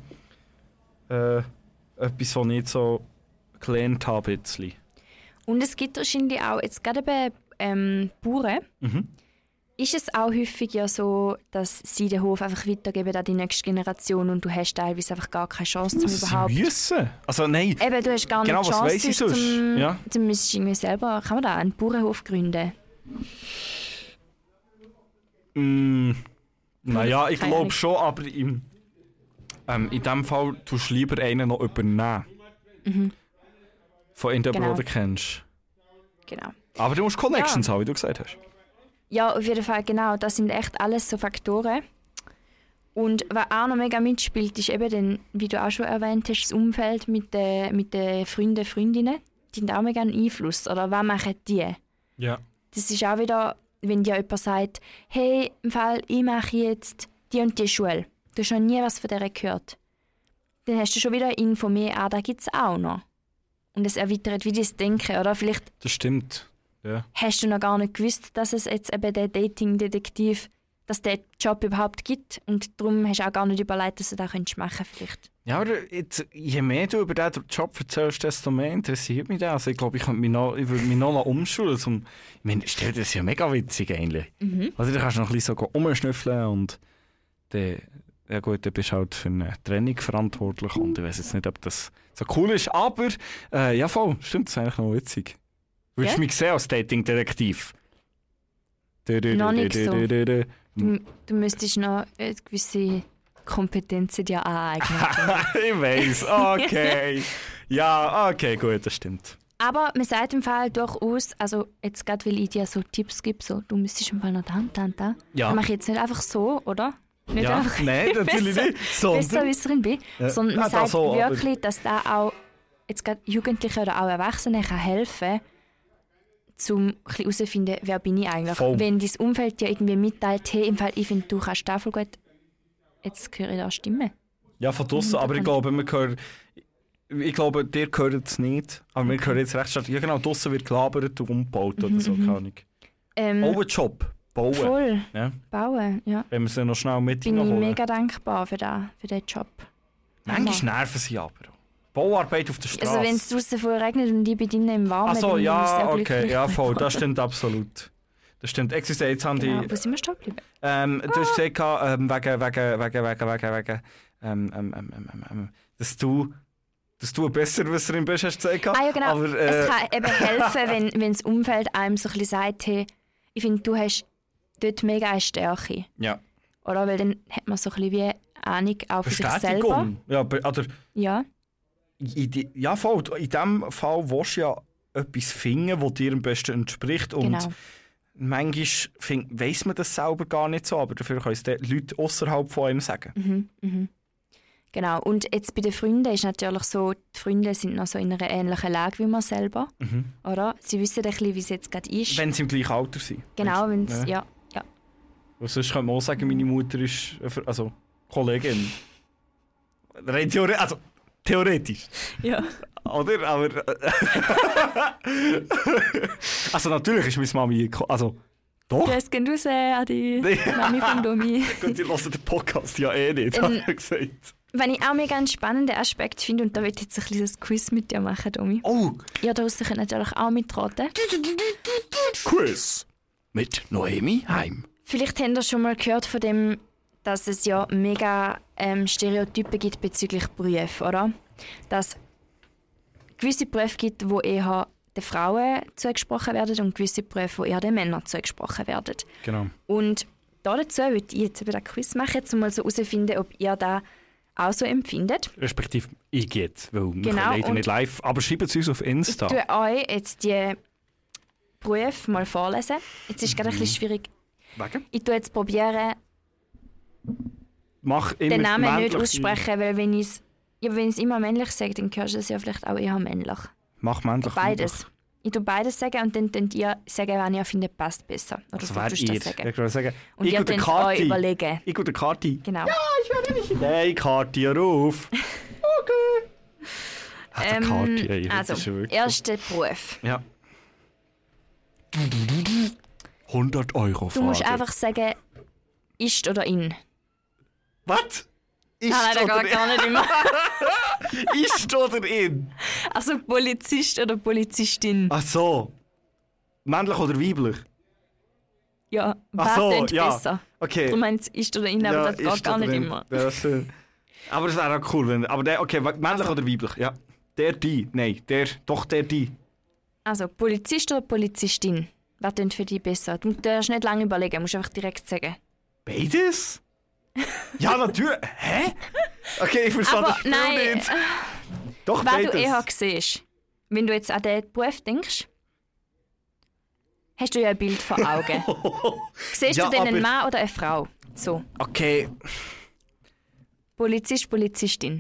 etwas, was ich nicht so gelernt habe. Ein bisschen. Und es gibt wahrscheinlich auch, jetzt gerade bei Bauern, ist es auch häufig ja so, dass sie den Hof einfach weitergeben an die nächste Generation und du hast teilweise einfach gar keine Chance, um überhaupt... Sie müssen. Also nein. Eben, du hast gar nicht Genau, die was Chance, weiss ich sonst? Ja. zum irgendwie selber... Kann man da einen Bauernhof gründen? Naja, ich Keine glaube Ahnung. schon, aber in diesem Fall tust du lieber einen noch übernehmen. Von irgendjemandem, Genau. den du kennst. Genau. Aber du musst Connections haben, wie du gesagt hast. Ja, auf jeden Fall, genau. Das sind echt alles so Faktoren. Und was auch noch mega mitspielt, ist eben, dann, wie du auch schon erwähnt hast, das Umfeld mit den Freunden, Freundinnen. Die haben auch mega einen Einfluss. Oder was machen die? Ja. Das ist auch wieder, wenn dir jemand sagt, hey, im Fall, ich mache jetzt die und die Schule. Du hast noch nie was von der gehört. Dann hast du schon wieder Info mehr, da gibt es auch noch. Und es erweitert wie das Denken, oder? Vielleicht Das stimmt. Ja. hast du noch gar nicht gewusst, dass es jetzt eben der Dating-Detektiv, dass der Job überhaupt gibt. Und darum hast du auch gar nicht überlegt, dass du das machen könntest vielleicht. Ja, aber jetzt, je mehr du über diesen Job erzählst, desto mehr interessiert mich das. Also ich glaube, ich würde mich noch umschulen. Ich meine, stell dir das ja mega witzig eigentlich. Also da kannst du noch ein bisschen so rumschnüffeln und dann, ja gut, dann bist du halt für eine Trennung verantwortlich und ich weiß jetzt nicht, ob das so cool ist, aber ja voll, stimmt, das ist eigentlich noch witzig. Würdest du mich sehen als Dating-Detektiv? Noch nicht so. Du müsstest noch gewisse Kompetenzen dir aneignen. Ich weiß, okay. Ja, okay, gut, das stimmt. Aber man sagt im Fall durchaus, also jetzt gerade, weil ich dir so Tipps gebe, so, du müsstest im Fall noch da. Ja. Das mache ich jetzt nicht einfach so, oder? Nicht Ja, einfach nein, natürlich besser, nicht. besser, wie ich drin bin. Ja. Sondern man Ah, da sagt so, aber- wirklich, dass da auch jetzt gerade Jugendliche oder auch Erwachsene kann helfen um herauszufinden, wer bin ich eigentlich. Voll. Wenn dein Umfeld dir irgendwie mitteilt, hey, im Fall, ich finde, du kannst da voll gut, jetzt höre ich da Stimmen. Ja, von draussen, aber ich glaube, dir gehört es nicht. Aber wir hören jetzt recht stark. Ja genau, draussen wird gelabert und umgebaut oder so, keine Ahnung. Auch ein Job, bauen. Voll, Ja. bauen, ja. Wenn wir sie noch schnell mit Bin ich reinholen. mega dankbar für den Job. Manchmal nerven sie aber auch. Bauarbeit auf der Straße. Also wenn es draußen voll regnet und ich bin drinnen im Warmen, Ach so, dann ist ja, es okay, ja voll, glücklich. das stimmt absolut. Das stimmt. Existiert, jetzt haben Genau, die... wo sind wir stehen geblieben? Du hast gesagt, dass du eine Besserwisserin bist, hast du gesagt. Ah ja, genau. Aber, es kann eben helfen, wenn das Umfeld einem so ein bisschen sagt, hey, ich finde, du hast dort mega eine Stärke. ja. Oder? Weil dann hat man so ein bisschen wie Ahnung auch für sich selber. Bestätigung. Ja, oder... Ja, Ja, voll. In diesem Fall willst du ja etwas finden, das dir am besten entspricht. Und genau. manchmal weiss man das selber gar nicht so, aber dafür können es die Leute außerhalb von einem sagen. Genau. Und jetzt bei den Freunden ist natürlich so, die Freunde sind noch so in einer ähnlichen Lage wie man selber. Oder? Sie wissen ein bisschen, wie es jetzt gerade ist. Wenn sie im gleichen Alter sind. Genau, wenn es, Ja. ja. Und sonst könnte man auch sagen, meine Mutter ist also Kollegin. Rein theoretisch. Ja. Oder? Aber. Also natürlich ist meine Mami. Also. Doch. Das geht raus an die Mami von Domi. Gut, ihr hört den Podcast ja eh nicht, habe ich gesagt. Wenn ich auch mega einen spannenden Aspekt finde, und da will ich jetzt ein kleines Quiz mit dir machen, Domi. Oh, Ihr draussen könnt natürlich auch mitraten. Quiz mit Noemi Heim. Vielleicht habt ihr schon mal gehört von dem, dass es ja mega Stereotypen gibt bezüglich Berufen, oder? Dass es gewisse Berufe gibt, die eher den Frauen zugesprochen werden und gewisse Berufe, die eher den Männern zugesprochen werden. Genau. Und dazu würde ich jetzt eben den Quiz machen, um mal so herauszufinden, ob ihr das auch so empfindet. Respektive ich jetzt, weil wir Genau, können leider und nicht live. Aber schreibt es uns auf Ich Insta. tue euch jetzt die Berufe mal vorlesen. Jetzt ist es gerade ein bisschen schwierig. Wegen? Ich tue jetzt probieren, Mach immer den Namen nicht männlich- aussprechen, weil wenn ich es immer männlich sage, dann hörst du es ja vielleicht auch eher männlich. Mach männlich. Beides. Ich tue beides sagen und dann könnt ihr sagen, wenn ihr findet, passt besser. Oder Also du wer tust ihr? das Ich sagen. kann gerade sagen. Und ich ihr und der könnt euch Kati. überlegen. Ich und der Kati. Genau. Nein, Kati, hör auf. Okay. Der Kati, ey, das Also, ist ja wirklich- erster Beruf. Ja. 100 € Du musst Frage. einfach sagen, ist oder in. Was? Ist Nein, das oder geht gar nicht immer. Ist oder in? Also Polizist oder Polizistin. Ach so. Männlich oder weiblich? Ja, Ach wer so, klingt ja. besser? Okay. Du meinst ist oder in, aber das geht ist gar oder nicht in. immer. Ja, schön. Aber das wäre auch cool, wenn. Aber der, okay, männlich Also- oder weiblich? Ja. Der, die. Nein, die. Also Polizist oder Polizistin? Wer klingt für dich besser? Du darfst nicht lange überlegen, musst einfach direkt sagen. Beides? Ja, natürlich. Hä? Okay, ich verstehe Aber das Spiel nein, nicht. Doch, wer beides. du eher siehst, wenn du jetzt an den Beruf denkst, hast du ja ein Bild vor Augen. Siehst Ja, du denn einen aber- Mann oder eine Frau? So, Okay. Polizist, Polizistin.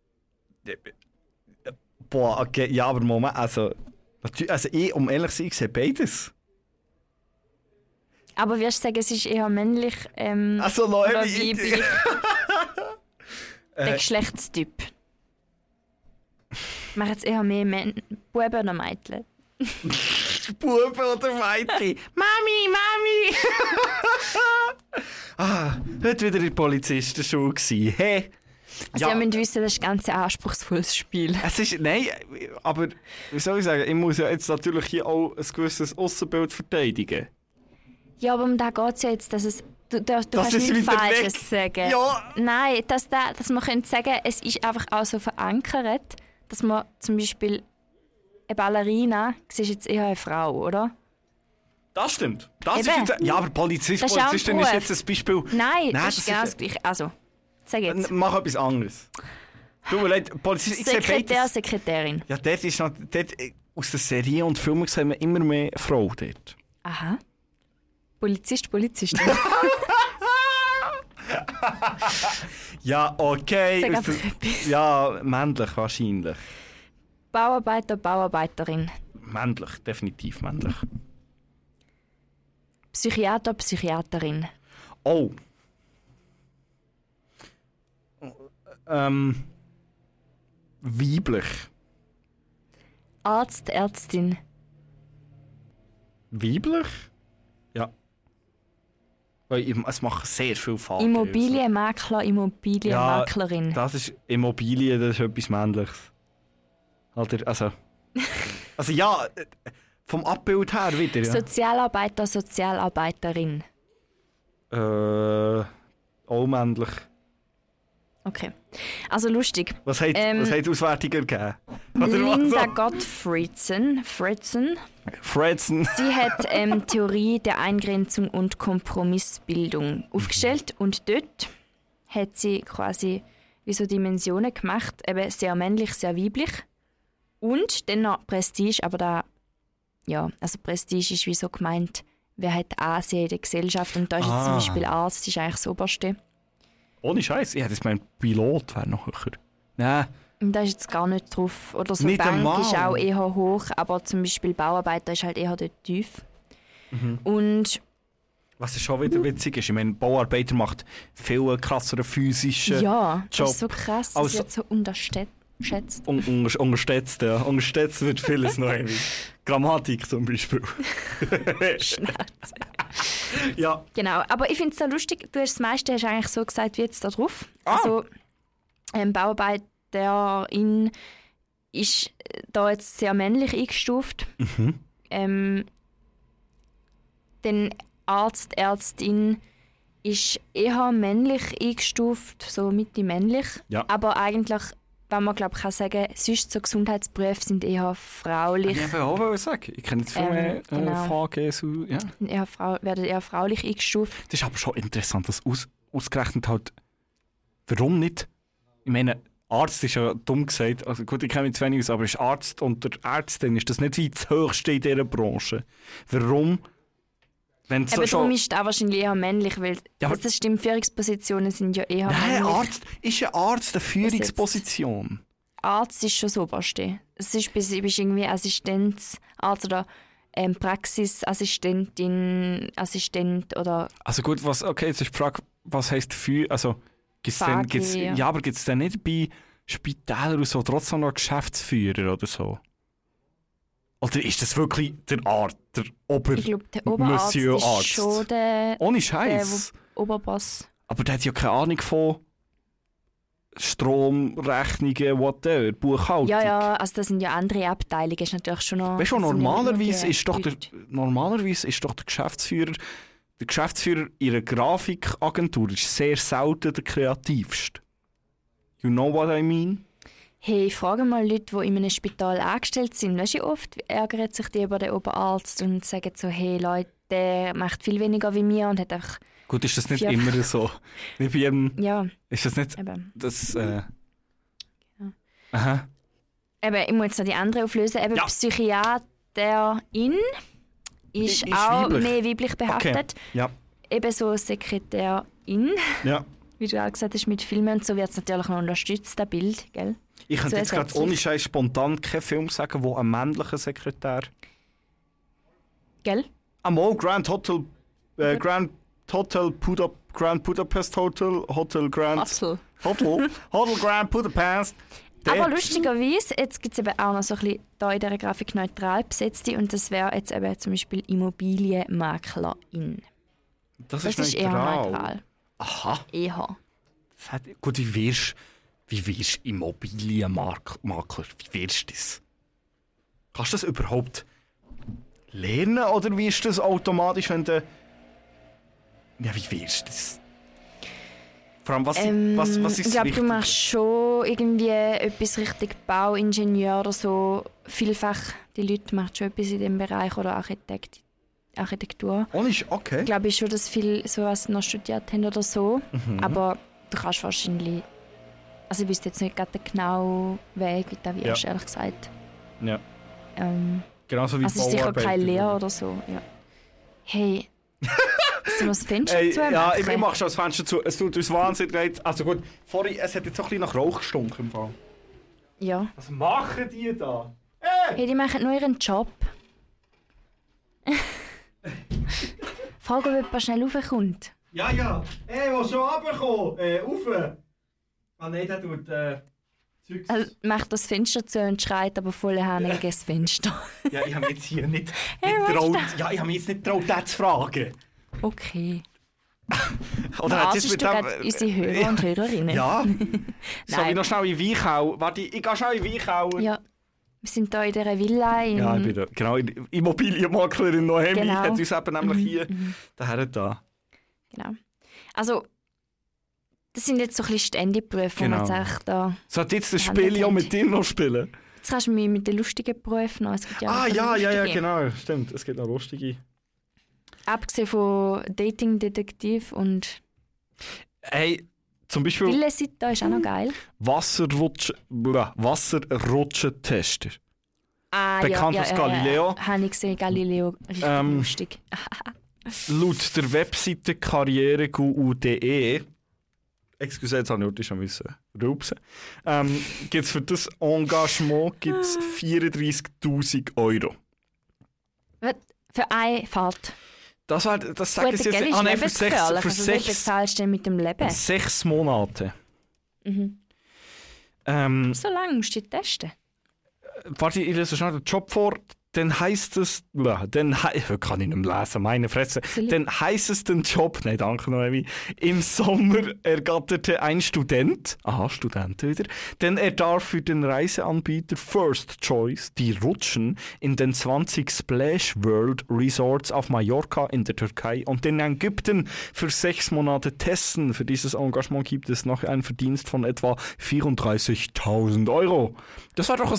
Boah, okay, ja, aber Moment, also... Natürlich, also ich, um ehrlich zu sein, ich sehe beides. Aber wirst du sagen, es ist eher männlich Also, oder Leute, weiblich? Der Geschlechtstyp. Machen jetzt eher mehr Buben oder Mädchen? Buben oder Mädchen. Mami! Heute wieder in der Polizistenschule gsi. Hey. Also ihr müsst wissen, das ist ein ganz anspruchsvolles Spiel. Es ist, nein, aber wie soll ich sagen, ich muss ja jetzt natürlich hier auch ein gewisses Aussenbild verteidigen. Ja, aber um das geht es ja jetzt, dass es... Du Das kannst ist nichts wieder Falsches weg. sagen. Ja. Nein, dass man könnte sagen, es ist einfach auch so verankert, dass man zum Beispiel eine Ballerina, siehst jetzt eher eine Frau, oder? Das stimmt. Das ist Eben. jetzt, ja, aber Polizist, Das ist auch ein Polizistin ist Beruf. jetzt ein Beispiel. Nein, das das ist genau das Gleiche. Also, sag jetzt. Mach etwas anderes. Tut mir leid, Polizist, ich sehe Sekretär, beides. Sekretärin. Ja, dort ist noch, dort, aus der Serie und Filmen sehen wir immer mehr Frauen dort. Aha. Polizist, Polizistin. Ja, okay. Sag aus einfach der- etwas. Ja, männlich wahrscheinlich. Bauarbeiter, Bauarbeiterin. Männlich, definitiv männlich. Psychiater, Psychiaterin. Oh. Weiblich. Arzt, Ärztin. Weiblich? Ja. Weil es machen sehr viele Falten. Immobilienmakler, Immobilienmaklerin. Das ist Immobilien, das ist etwas Männliches. Oder, also ja, vom Abbild her wieder, ja. Sozialarbeiter, Sozialarbeiterin. Auch männlich. Okay. Also lustig. Was hat die Auswertung ergeben? Linda was? Gottfriedsen, Fredson. sie hat Theorie der Eingrenzung und Kompromissbildung aufgestellt und dort hat sie quasi wie so Dimensionen gemacht, eben sehr männlich, sehr weiblich und dann noch Prestige, aber da, ja, also Prestige ist wie so gemeint, wer hat Ansehen in der Gesellschaft und da ist jetzt zum Beispiel Arzt, ist eigentlich das Oberste. Ohne Scheiß, ich hätte jetzt meinen Pilot wäre noch höher. Nein. Und da ist jetzt gar nicht drauf. Oder so Nicht Bank einmal. ist auch eher hoch, aber zum Beispiel Bauarbeiter ist halt eher dort tief. Und Was schon wieder witzig ist, ich meine, Bauarbeiter macht viel krasseren physischen ja, das Job. ist so krass, das Also- wird so unterschätzt. Unterstützt, ja. Unterstützt wird vieles noch irgendwie. Grammatik zum Beispiel. Schnauze. Ja. Genau, aber ich finde es so lustig, du hast das meiste hast eigentlich so gesagt wie jetzt da drauf. Ah. Also Bauarbeiterin ist da jetzt sehr männlich eingestuft. Dann Arzt, Ärztin ist eher männlich eingestuft, so Mitte männlich. Ja. Aber eigentlich wenn man glaube kann sagen, sonst so Gesundheitsberufe sind eher fraulich. Ich wollte auch sagen, ich kenne jetzt viel mehr genau. VGs. Ja. Werden eher fraulich eingestuft. Das ist aber schon interessant, dass ausgerechnet halt, warum nicht? Ich meine, Arzt ist ja dumm gesagt, also gut, ich kenne mich zu wenig aus, aber ist Arzt unter Ärztin, ist das nicht wie das Höchste in dieser Branche? Warum? Wenn so darum ist es auch wahrscheinlich eher männlich, weil Ja, das stimmt, Führungspositionen sind ja eher Nein, männlich. Arzt ist ein Arzt eine Führungsposition. Arzt ist schon das Oberste. Es ist bist irgendwie Assistenzarzt oder Praxisassistentin, Assistent oder... Also gut, jetzt ist die Frage, was heisst für, also gibt's denn, aber gibt es denn nicht bei Spitälern und so trotzdem noch Geschäftsführer oder so? Oder ist das wirklich der Arzt, der Ich glaube, der Oberarzt Monsieur ist Arzt? schon der Ohne Scheiß. Oberboss. Aber der hat ja keine Ahnung von Stromrechnungen, whatever, Buchhaltung. Ja, also das sind ja andere Abteilungen. Ist natürlich schon noch... Weißt du, normalerweise ist doch der Leute. Geschäftsführer in einer Grafikagentur ist sehr selten der kreativste. You know what I mean? Hey, ich frage mal Leute, die in einem Spital angestellt sind. Weißt du, oft ärgern sich die über den Oberarzt und sagen so, hey Leute, der macht viel weniger wie mir und hat einfach... Gut, ist das nicht immer so? Wie bei jedem... Ja. Ist das nicht... Eben. Das... Ja. Aha. Eben, ich muss jetzt noch die andere auflösen. Eben, Ja. Psychiaterin ist auch weiblich. mehr weiblich behaftet. Okay. Ja. Eben so Sekretärin, Ja. wie du auch gesagt hast, mit Filmen und so wird es natürlich noch unterstützt, das Bild, gell? Ich könnte jetzt gerade ohne Scheiß spontan keinen Film sagen, wo ein männlicher Sekretär... Gell? Grand Hotel... Grand Budapest Hotel... Hotel Grand... Hustle. Hotel Grand Budapest... Aber lustigerweise, jetzt gibt es eben auch noch so ein bisschen da in dieser Grafik neutral besetzte und das wäre jetzt eben zum Beispiel Immobilienmaklerin. Das Das ist eher neutral. Aha. Eher. Gut, wie wirst Immobilienmakler? Wie wirst du das? Kannst du das überhaupt lernen oder wirst du das automatisch, wenn du... Ja, wie wirst du das? Vor allem, was ist ich glaube, wichtig? du machst schon irgendwie etwas richtig Bauingenieur oder so. Vielfach, die Leute machen schon etwas in diesem Bereich oder Architektur. Okay. Ich glaube schon, dass viele sowas noch studiert haben oder so. Mhm. Aber du kannst wahrscheinlich... Also ich wüsste jetzt nicht gerade den genauen Weg, wie du wirst, ehrlich gesagt. Ja. Genauso wie also es ist sicher keine Lehre oder so. Ja. Hey, sollen wir das Fenster zu ja, ich mache schon das Fenster zu. Es tut uns wahnsinnig leid. Also gut, vorhin, es hat jetzt so ein bisschen nach Rauch gestunken im Fall. Ja. Was machen die da? Hey, die machen nur ihren Job. Frag, ob jemand schnell raufkommt. Ja. Was schon runterkommen? Rauf. Ah nein, der tut Zeugs. Also, macht das Fenster zu und schreit aber voll Hahn gegen das Fenster. Ja, ich habe mich jetzt hier nicht Hey, getraut. Ja, ich habe mich jetzt nicht getraut, den zu fragen. Okay. Oder hat es Verarschst du gerade unsere Hörer und Hörerinnen? Ja. Soll ich Nein. noch schnell in Weichau? Warte, ich gehe schnell in Weichau. Ja. Wir sind hier in dieser Villa in... Ja, ich bin da. Genau, Immobilienmaklerin Noemi Genau. hat uns eben nämlich hier daher da. Genau. Also, das sind jetzt so ein bisschen Ständeberufe, Genau. wo man jetzt echt da... Sollte jetzt das Spiel ja mit dir noch spielen? Jetzt kannst du mich mit den lustigen Berufen noch... Es gibt ja noch so Ja, lustige. genau. Stimmt, es gibt noch lustige. Abgesehen von Dating-Detektiv und Hey, zum Beispiel Villensita ist auch noch geil. Wasserrutschentester. Bekannt ja, aus Galileo. Habe ich gesehen, Galileo. Richtig lustig. Laut der Webseite karriereguru.de excuse, jetzt habe ich schon rupsen. Gibt es für das Engagement 34'000 €. Für eine Fahrt. Das sage ich Geld jetzt ist nein, für lebensgefährlich. für Also, sechs, du bezahlst dann mit dem Leben. 6 Monate. So lange musst du testen. Warte, ich lese schnell den Job vor. dann heisst es, kann ich nicht mehr lesen, meine Fresse. Dann heisst es den Job, nein, danke Noemi, im Sommer ergatterte ein Student wieder, denn er darf für den Reiseanbieter First Choice die Rutschen in den 20 Splash World Resorts auf Mallorca in der Türkei und in Ägypten für 6 Monate testen. Für dieses Engagement gibt es noch einen Verdienst von etwa 34.000 €. Das war doch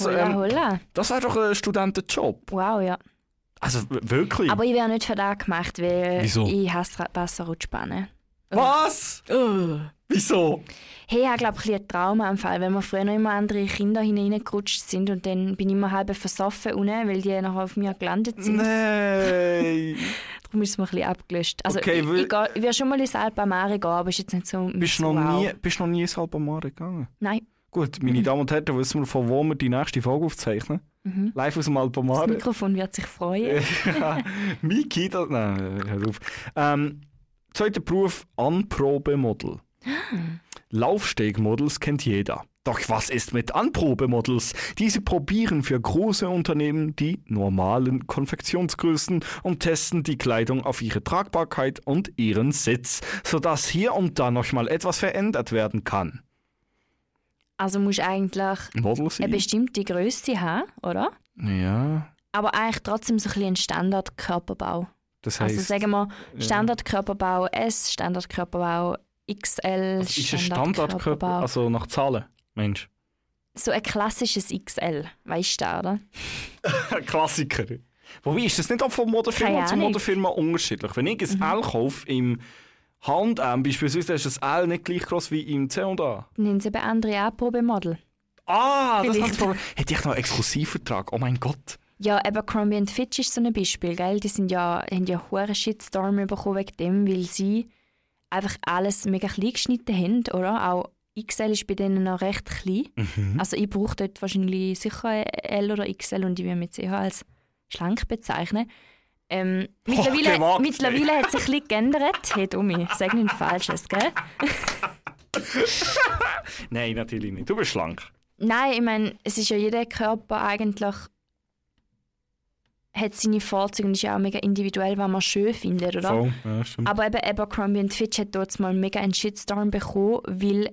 ein Studentenjob. Wow, ja. Also wirklich? Aber ich wäre nicht für das gemacht, weil Wieso? ich hasse Wasserrutschbahnen. Was? Wieso? Hey, ich habe glaube ich ein Traumaanfall, weil wir früher noch immer andere Kinder hineingerutscht sind und dann bin ich immer halb versoffen unten, weil die nachher auf mir gelandet sind. Nein! Darum ist es mir ein bisschen abgelöscht. Also Okay, ich werde schon mal ins Alpamare gehen, aber ist jetzt nicht so... Bist du noch nie ins Alpamare gegangen? Nein. Gut, meine Damen und Herren, wissen wir, von wo wir die nächste Folge aufzeichnen. Live aus dem Alpamare. Das Mikrofon wird sich freuen. Miki, nein, hör auf. Zweiter Beruf, Anprobemodel. Laufstegmodels kennt jeder. Doch was ist mit Anprobemodels? Diese probieren für große Unternehmen die normalen Konfektionsgrößen und testen die Kleidung auf ihre Tragbarkeit und ihren Sitz, sodass hier und da noch mal etwas verändert werden kann. Also musst du eigentlich Model sein? eine bestimmte Grösse haben, oder? Ja. Aber eigentlich trotzdem so ein bisschen ein Standardkörperbau. Das heisst, Also sagen wir Standardkörperbau S, Standardkörperbau XL, ist ein Standardkörper, also nach Zahlen, Mensch. So ein klassisches XL, weißt du, oder? Klassiker. Wobei, ist das nicht auch von Modefirma zu Modefirma unterschiedlich? Wenn ich ein L kaufe im Hand-M beispielsweise, ist das L nicht gleich groß wie im C&A. Dann nennen sie eben andere Anprobemodel. Das hat hätte ich noch einen Exklusivvertrag, oh mein Gott. Ja, Abercrombie & Fitch ist so ein Beispiel, gell? Die haben ja hohen Shitstorm bekommen wegen dem, weil sie einfach alles mega klein geschnitten haben, oder? Auch XL ist bei denen noch recht klein. Also ich brauche dort wahrscheinlich sicher L oder XL und ich würde mich sicher als schlank bezeichnen. Mittlerweile hat sich ein bisschen geändert. Hey Domi, sag nicht Falsches, gell? Nein, natürlich nicht. Du bist schlank. Nein, ich meine, es ist ja jeder Körper eigentlich hat seine Vorzüge und ist ja auch mega individuell, was man schön findet, oder? Voll, ja, stimmt. Aber eben Abercrombie & Fitch hat dort mal mega einen Shitstorm bekommen, weil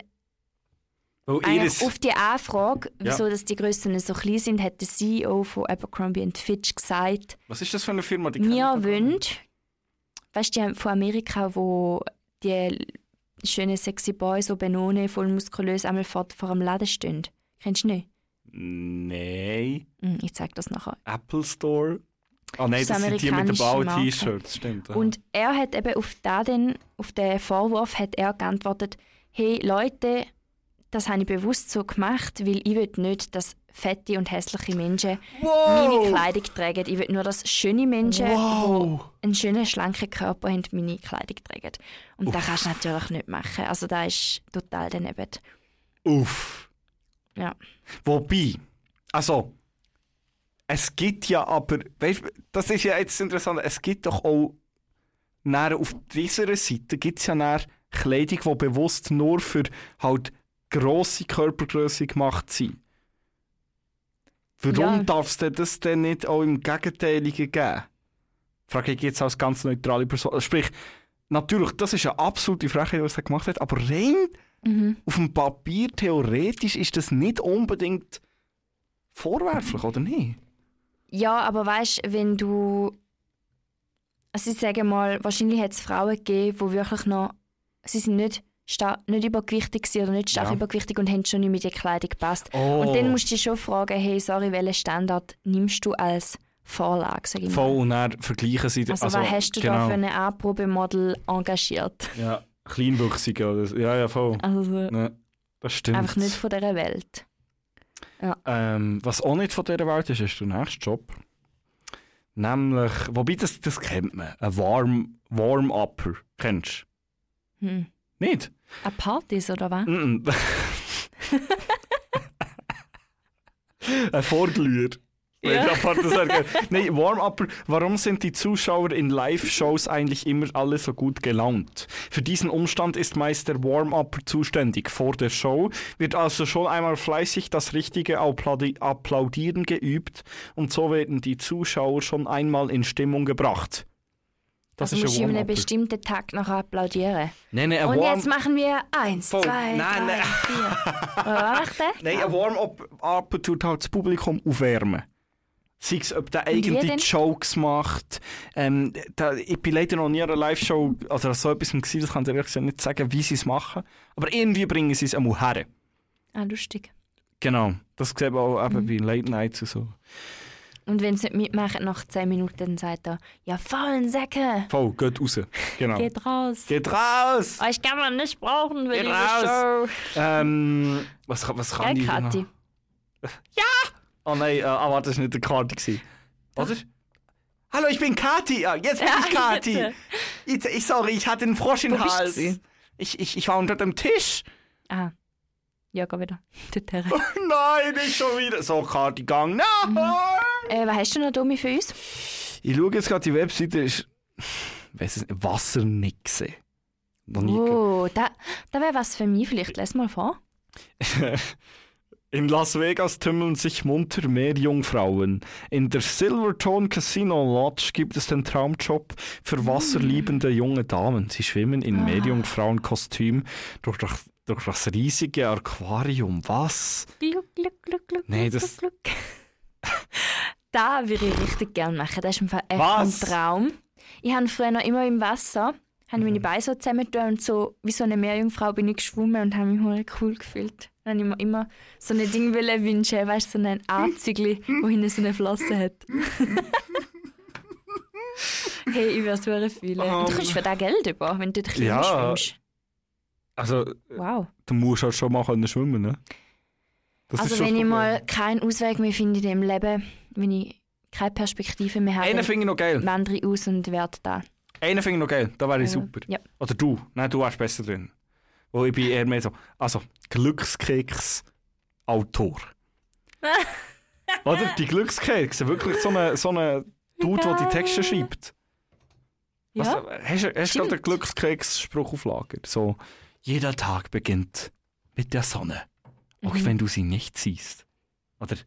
auf die Anfrage, wieso dass die Grössen so klein sind, hat der CEO von Abercrombie & Fitch gesagt, was ist das für eine Firma? Die wir wollen, weißt du, die von Amerika, wo die schönen sexy Boys, so Benone, voll muskulös, einmal vor dem Laden stehen. Kennst du nicht? Nein. Ich zeig das nachher. Apple Store? Nein, das sind die mit den blauen T-Shirts, stimmt. Aha. Und er hat eben auf den Vorwurf hat er geantwortet, hey Leute, das habe ich bewusst so gemacht, weil ich will nicht, dass fette und hässliche Menschen meine Kleidung tragen. Ich will nur, dass schöne Menschen, die einen schönen, schlanken Körper haben, meine Kleidung tragen. Und das kannst du natürlich nicht machen. Also das ist total daneben. Uff. Ja. Wobei, also, es gibt ja aber, weißt, das ist ja jetzt interessant, es gibt doch auch auf dieser Seite gibt es ja Kleidung, die bewusst nur für halt grosse Körpergröße gemacht sind. Warum darf es das denn nicht auch im Gegenteiligen geben? Frage ich jetzt als ganz neutrale Person. Sprich, natürlich, das ist eine absolute Frechheit, was er gemacht hat, aber rein auf dem Papier theoretisch ist das nicht unbedingt vorwerflich, oder nicht? Ja, aber weißt du, wenn du... Also ich sage mal, wahrscheinlich hat es Frauen gegeben, die wirklich noch... Sie sind nicht übergewichtig oder nicht stark übergewichtig und haben schon nicht mit der Kleidung gepasst. Und dann musst du dich schon fragen, hey, sorry, welchen Standard nimmst du als Vorlage? Sag ich mal. Voll, und dann vergleichen sie... Also was hast du da für eine Anprobemodel engagiert? Ja, kleinwüchsig oder so. Ja, voll. Also, ja, das stimmt. Einfach nicht von dieser Welt. Ja. Was auch nicht von dieser Welt ist, ist der nächste Job. Nämlich, wobei das kennt man, ein Warm-Upper. Kennst du? Nicht? Eine Partys oder was? Ein Vorglüher. Ja. Nee, Warm-Upper. Warum sind die Zuschauer in Live-Shows eigentlich immer alle so gut gelaunt? Für diesen Umstand ist meist der Warm-Upper zuständig. Vor der Show wird also schon einmal fleißig das richtige Applaudieren geübt und so werden die Zuschauer schon einmal in Stimmung gebracht. Das Also ist musst du ein an einem Warm-Upper. bestimmten Tag noch applaudieren. Nein, ein Und Warm- jetzt machen wir 1, Voll. 2, Nein, 3, nein. 4. Was macht der? Nein, ein Warm-Upper tut halt das Publikum aufwärmen. Sei es, ob der wie eigene denn? Jokes macht. Ich bin leider noch nie an einer Live-Show oder so etwas gewesen, das kann ich ehrlich gesagt nicht sagen, wie sie es machen. Aber irgendwie bringen sie es einmal her. Ah, lustig. Genau. Das sieht man auch eben bei Late Nights und so. Und wenn sie nicht mitmachen, nach 10 Minuten, dann sagt er, ja, vollen Säcke, Voll, geht raus. Genau. geht raus. Geht raus! Oh, ich kann man nicht brauchen für Geht diese raus. Show. Was kann Gell, ich denn noch? Kathi? Oh nein, warte, das war nicht der Kati gewesen. Oder? Hallo, ich bin Kati. Ah, jetzt bin ich Kati. Sorry, ich hatte einen Frosch im Wo bist Hals. du? Ich war unter dem Tisch. Ah, ja, geh wieder. Dorthin. Nein, nicht schon wieder. So, Kati, gang. Nein! Was hast du noch, Domi, für uns? Ich schaue jetzt gerade, die Webseite ist... Weiss es nicht, Wassernixe. Noch nie gehört. Oh, da wäre was für mich. Vielleicht les mal vor. In Las Vegas tümmeln sich munter Meerjungfrauen. In der Silvertone Casino Lodge gibt es den Traumjob für wasserliebende junge Damen. Sie schwimmen in Meerjungfrauenkostüm durch das riesige Aquarium. Was? Gluck, gluck, gluck, gluck, Nee, gluck, das- gluck, gluck. Das würde ich richtig gerne machen. Das ist im Fall echt Was? ein Traum. Ich habe früher noch immer im Wasser meine Beine so zusammengetan und so wie so eine Meerjungfrau bin ich geschwommen und habe mich verdammt cool gefühlt. Dann habe ich mir immer so ein Ding wünschen, weißt du, so ein Anzügli, wo hinten so eine Flosse hat. Hey, ich würde es sehr fühlen. Und du kriegst für das Geld über, wenn du dort Ja. schwimmst. Also, Wow. du musst halt schon mal schwimmen, ne? Das ist Also schon wenn das ich Problem. mal keinen Ausweg mehr finde in dem Leben, wenn ich keine Perspektive mehr habe, Einen finde ich noch geil. wandere ich aus und werde da. Einen finde ich noch geil. Da wäre ich Also, super. ja. Oder du. Nein, du wärst besser drin. Wo ich bin eher mehr so... Also, Glückskeks-Autor. Oder? Die Glückskekse. Wirklich so eine Dude, der die Texte schreibt. Was, Ja, hast du gerade stimmt. den Glückskeks-Spruch auf Lager? So, jeder Tag beginnt mit der Sonne. Auch wenn du sie nicht siehst. Oder?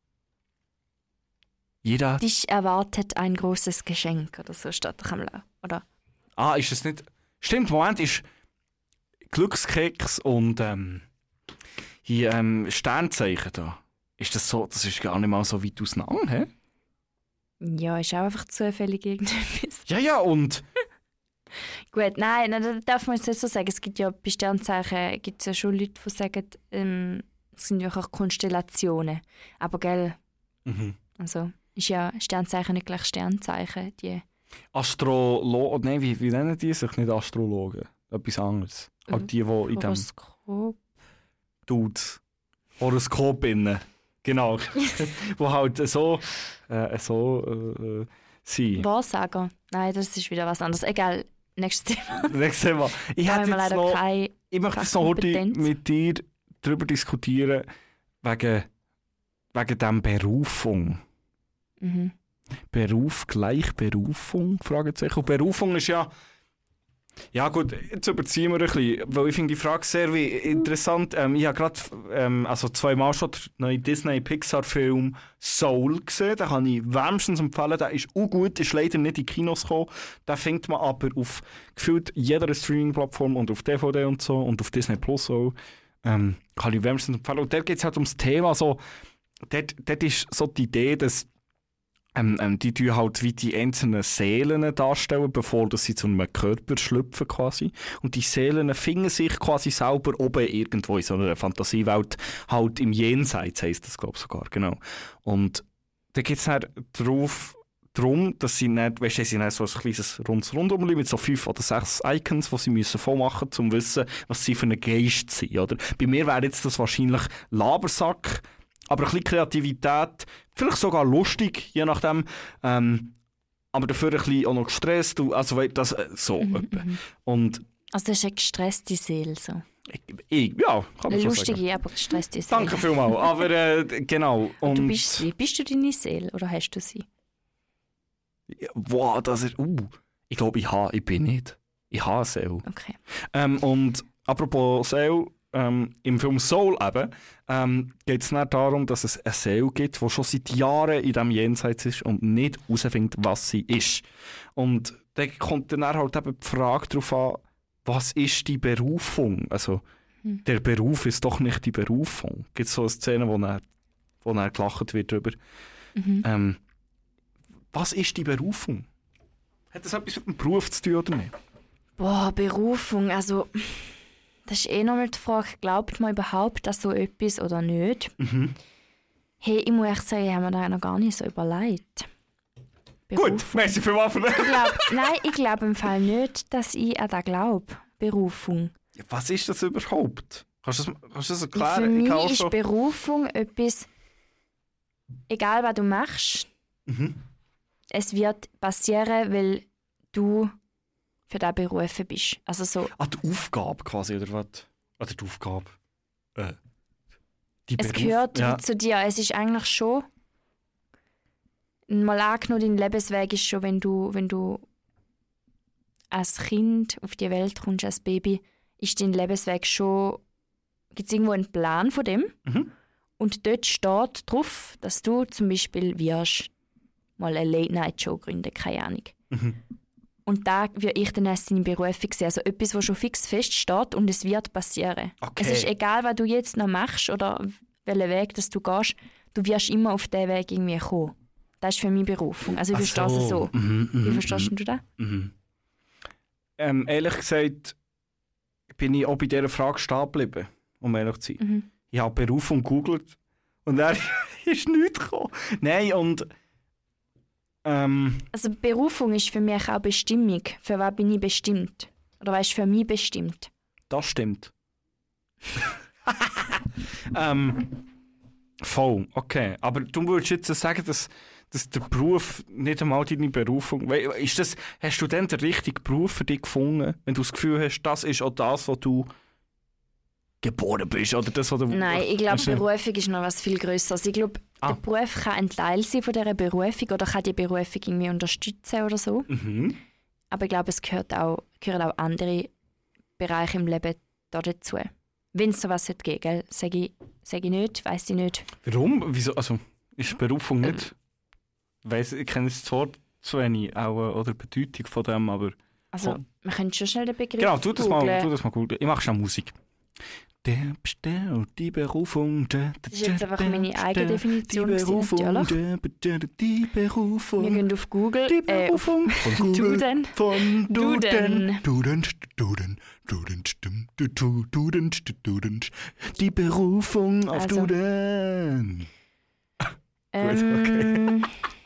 Jeder... dich erwartet ein großes Geschenk oder so steht doch am Lauf. Oder? Ah, ist es nicht... Stimmt, Moment, ist Glückskeks und hier Sternzeichen da. Ist das so? Das ist gar nicht mal so weit auseinander, hä? Ja, ist auch einfach zufällig irgendetwas. Ja, und... Gut, nein, da darf man jetzt nicht so sagen. Es gibt ja bei Sternzeichen gibt's ja schon Leute, die sagen, es sind wirklich auch Konstellationen. Aber gell, also ist ja Sternzeichen nicht gleich Sternzeichen. Die Astrologen... Nein, wie nennen die sich? Nicht Astrologen. Etwas anderes. Halt die in dem... Horoskop. Dudes. Horoskop innen. Genau. Wo halt so sind. Wahrsager. Nein, das ist wieder was anderes. Egal, nächstes Thema. Nächstes Thema. Ich Da haben hätte wir jetzt leider noch... keine. Ich möchte jetzt noch heute Fachkompetenz. mit dir darüber diskutieren, wegen dieser Berufung. Mhm. Beruf gleich Berufung? Fragezeichen. Und Berufung ist ja... Ja gut, jetzt überziehen wir ein bisschen, weil ich finde die Frage sehr interessant. Ich habe gerade 2-mal schon den neuen Disney-Pixar-Film «Soul» gesehen. Den kann ich wärmstens empfehlen. Der ist auch gut, ist leider nicht in die Kinos gekommen. Den findet man aber auf gefühlt jeder Streaming-Plattform und auf DVD und so und auf Disney Plus auch. Kann ich wärmstens empfehlen. Und dort geht es halt ums Thema. So, dort ist so die Idee, dass die tun halt wie die einzelnen Seelen darstellen, bevor dass sie zu einem Körper schlüpfen quasi. Und die Seelen finden sich quasi selber oben irgendwo in so einer Fantasiewelt, halt im Jenseits heisst das, glaube ich, sogar, genau. Und da geht es dann darum, dass sie nicht, weißt du, sie haben so ein kleines rundes Rundumli mit so 5 oder 6 Icons, die sie müssen vormachen müssen, um zu wissen, was sie für ein Geist sind, oder? Bei mir wäre jetzt das wahrscheinlich Labersack, aber ein bisschen Kreativität, vielleicht sogar lustig, je nachdem. Aber dafür ein bisschen auch noch gestresst. Also das so etwa. Und Also das ist eine gestresste Seele. So. Ja, kann man Eine schon lustige, sagen. aber gestresste Seele. Danke vielmals. Aber genau. Und Du bist sie. Bist du deine Seele oder hast du sie? Wow, das ist... ich glaube, ich bin nicht. Ich habe eine Seele. Okay. Und apropos Seele, im Film Soul eben, geht es nicht darum, dass es eine Seele gibt, die schon seit Jahren in diesem Jenseits ist und nicht herausfindet, was sie ist. Und dann kommt dann halt eben die Frage darauf an, was ist die Berufung? Also, der Beruf ist doch nicht die Berufung. Gibt es so eine Szene, wo er gelacht wird darüber. Was ist die Berufung? Hat das etwas mit dem Beruf zu tun oder nicht? Boah, Berufung, also das ist nochmal die Frage, glaubt man überhaupt an so etwas oder nicht? Hey, ich muss echt sagen, ich habe mir da noch gar nicht so überlegt. Gut, merci für was. Ich glaube im Fall nicht, dass ich an das glaube. Berufung. Was ist das überhaupt? Kannst du das erklären? Für mich ist Berufung etwas, egal was du machst, es wird passieren, weil du für das berufen bist. Also so. Die Aufgabe quasi, oder was? Oder die Aufgabe? Die Es Beruf, gehört zu dir. Es ist eigentlich schon. Mal angenommen, dein Lebensweg ist schon, wenn du als Kind auf die Welt kommst, als Baby, ist dein Lebensweg schon. Gibt es irgendwo einen Plan von dem? Und dort steht drauf, dass du zum Beispiel wirst mal eine Late-Night-Show gründen, keine Ahnung. Und da würde ich dann als deine Berufung sehen. Also etwas, was schon fix feststeht und es wird passieren. Okay. Es ist egal, was du jetzt noch machst oder welchen Weg dass du gehst, du wirst immer auf diesen Weg irgendwie kommen. Das ist für mich Berufung. Also ich verstehe es so. Wie verstehst du das? Ehrlich gesagt bin ich auch bei dieser Frage stehen geblieben, um ehrlich zu sein. Ich habe Berufung gegoogelt und er ist nichts gekommen. Nein, und also Berufung ist für mich auch Bestimmung. Für was bin ich bestimmt? Oder weißt du, für mich bestimmt? Das stimmt. Voll, okay. Aber du würdest jetzt sagen, dass der Beruf nicht einmal deine Berufung... Hast du dann den richtigen Beruf für dich gefunden, wenn du das Gefühl hast, das ist auch das, was du geboren bist? Oder das, was du, Nein, ich glaube, Berufung ist noch was viel Größeres. Ich glaube, der Beruf kann ein Teil sein von dieser Berufung oder kann die Berufung irgendwie unterstützen oder so. Aber ich glaube, es gehören auch andere Bereiche im Leben dazu. Wenn es sowas hat gegeben, sage ich nicht, weiss ich nicht. Warum? Wieso? Also, ist Berufung nicht... Ich kenne das Wort zu wenig, auch, oder die Bedeutung von dem, aber... Also, wir können schon schnell den Begriff Genau, tu das googlen. mal gut. Ich mache schon Musik. Der bestellt die Berufung. Das ist jetzt einfach meine eigene Definition. Die Berufung. Die Berufung. Wir gehen auf Google. Die Berufung. Von Google. Duden. Von Duden. Duden. Die Berufung auf Also. Duden. Okay.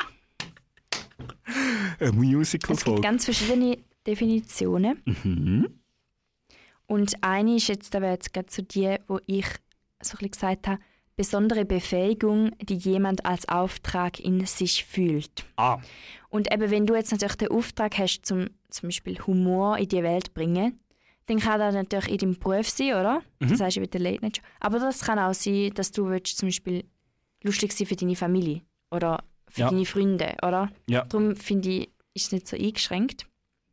Ein Musical. Es gibt ganz verschiedene Definitionen. Und eine ist jetzt, da wäre jetzt gerade so die, wo ich so ein bisschen gesagt habe, besondere Befähigung, die jemand als Auftrag in sich fühlt. Und eben, wenn du jetzt natürlich den Auftrag hast, zum Beispiel Humor in die Welt zu bringen, dann kann das natürlich in deinem Beruf sein, oder? Das heißt, mit der Late Night Show. Aber das kann auch sein, dass du willst, zum Beispiel lustig sein für deine Familie oder für deine Freunde, oder? Ja. Darum finde ich, ist es nicht so eingeschränkt.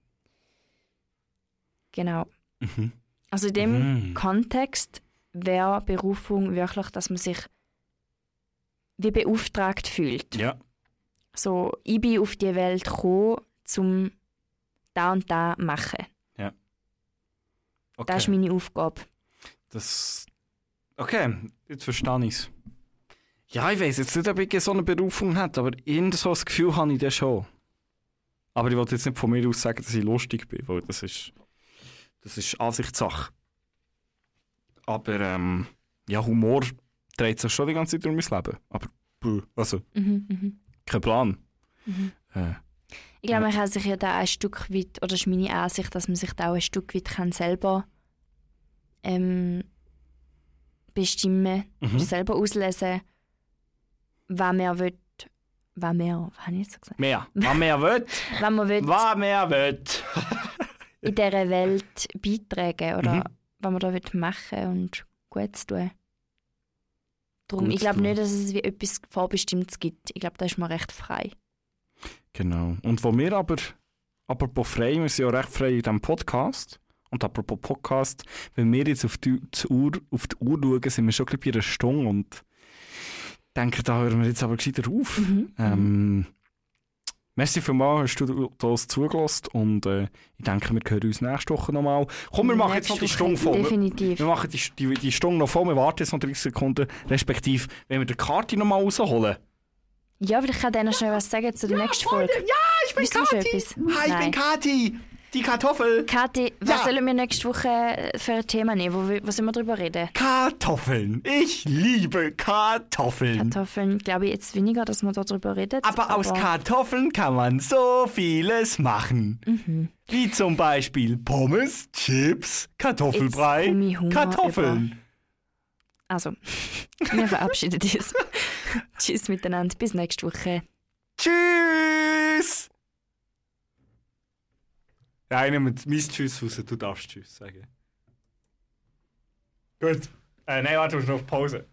Genau. Also in dem Kontext wäre Berufung wirklich, dass man sich wie beauftragt fühlt. Ja. So, ich bin auf die Welt gekommen, um da und da zu machen. Ja. Okay. Das ist meine Aufgabe. Okay, jetzt verstehe ich es. Ja, ich weiss jetzt nicht, ob ich so eine Berufung hätte, aber irgend so ein Gefühl habe ich das schon. Aber ich wollte jetzt nicht von mir aus sagen, dass ich lustig bin, weil das ist Ansichtssache. Aber Humor dreht sich schon die ganze Zeit durch mein Leben. Aber kein Plan. Ich glaube, man kann sich ja da ein Stück weit, oder das ist meine Ansicht, dass man sich da auch ein Stück weit kann selber bestimmen, selber auslesen, was man will. Was habe ich jetzt so gesagt? Was mehr will. Was man will Was mehr will. in dieser Welt beitragen oder was man da machen will und Gutes tun. Darum, Gutes ich glaube tun. nicht, dass es wie etwas Vorbestimmtes gibt. Ich glaube, da ist man recht frei. Genau. Und wo wir aber, apropos frei, wir sind ja recht frei in diesem Podcast. Und apropos Podcast, wenn wir jetzt auf die Uhr schauen, sind wir schon gleich bei einer Stunde und denken, da hören wir jetzt aber gescheiter auf. Merci vielmals, hast du das zugelassen und ich denke, wir hören uns nächste Woche nochmal. Komm, wir machen jetzt noch die Stunde voll. Definitiv. Wir machen die Stunde noch voll, wir warten jetzt noch 30 Sekunden, respektive, wenn wir die Karte nochmal rausholen. Ja, aber ich kann dir noch schnell was sagen zu der nächsten Folge. Ja, ich bin Wisst ihr schon Kathi! etwas? Hi, ich bin Nein. Kathi! Die Kartoffel! Kathi, was sollen wir nächste Woche für ein Thema nehmen? Wo sollen wir drüber reden? Kartoffeln! Ich liebe Kartoffeln! Kartoffeln, glaube ich jetzt weniger, dass man darüber redet. Aber aus Kartoffeln kann man so vieles machen. Wie zum Beispiel Pommes, Chips, Kartoffelbrei, Jetzt komme ich Hunger Kartoffeln. Also, wir verabschieden uns. Tschüss miteinander, bis nächste Woche. Tschüss! Ja, ich nehme mein Tschüss raus, du darfst Tschüss sagen. Gut. Nein, warte, du musst noch auf Pause.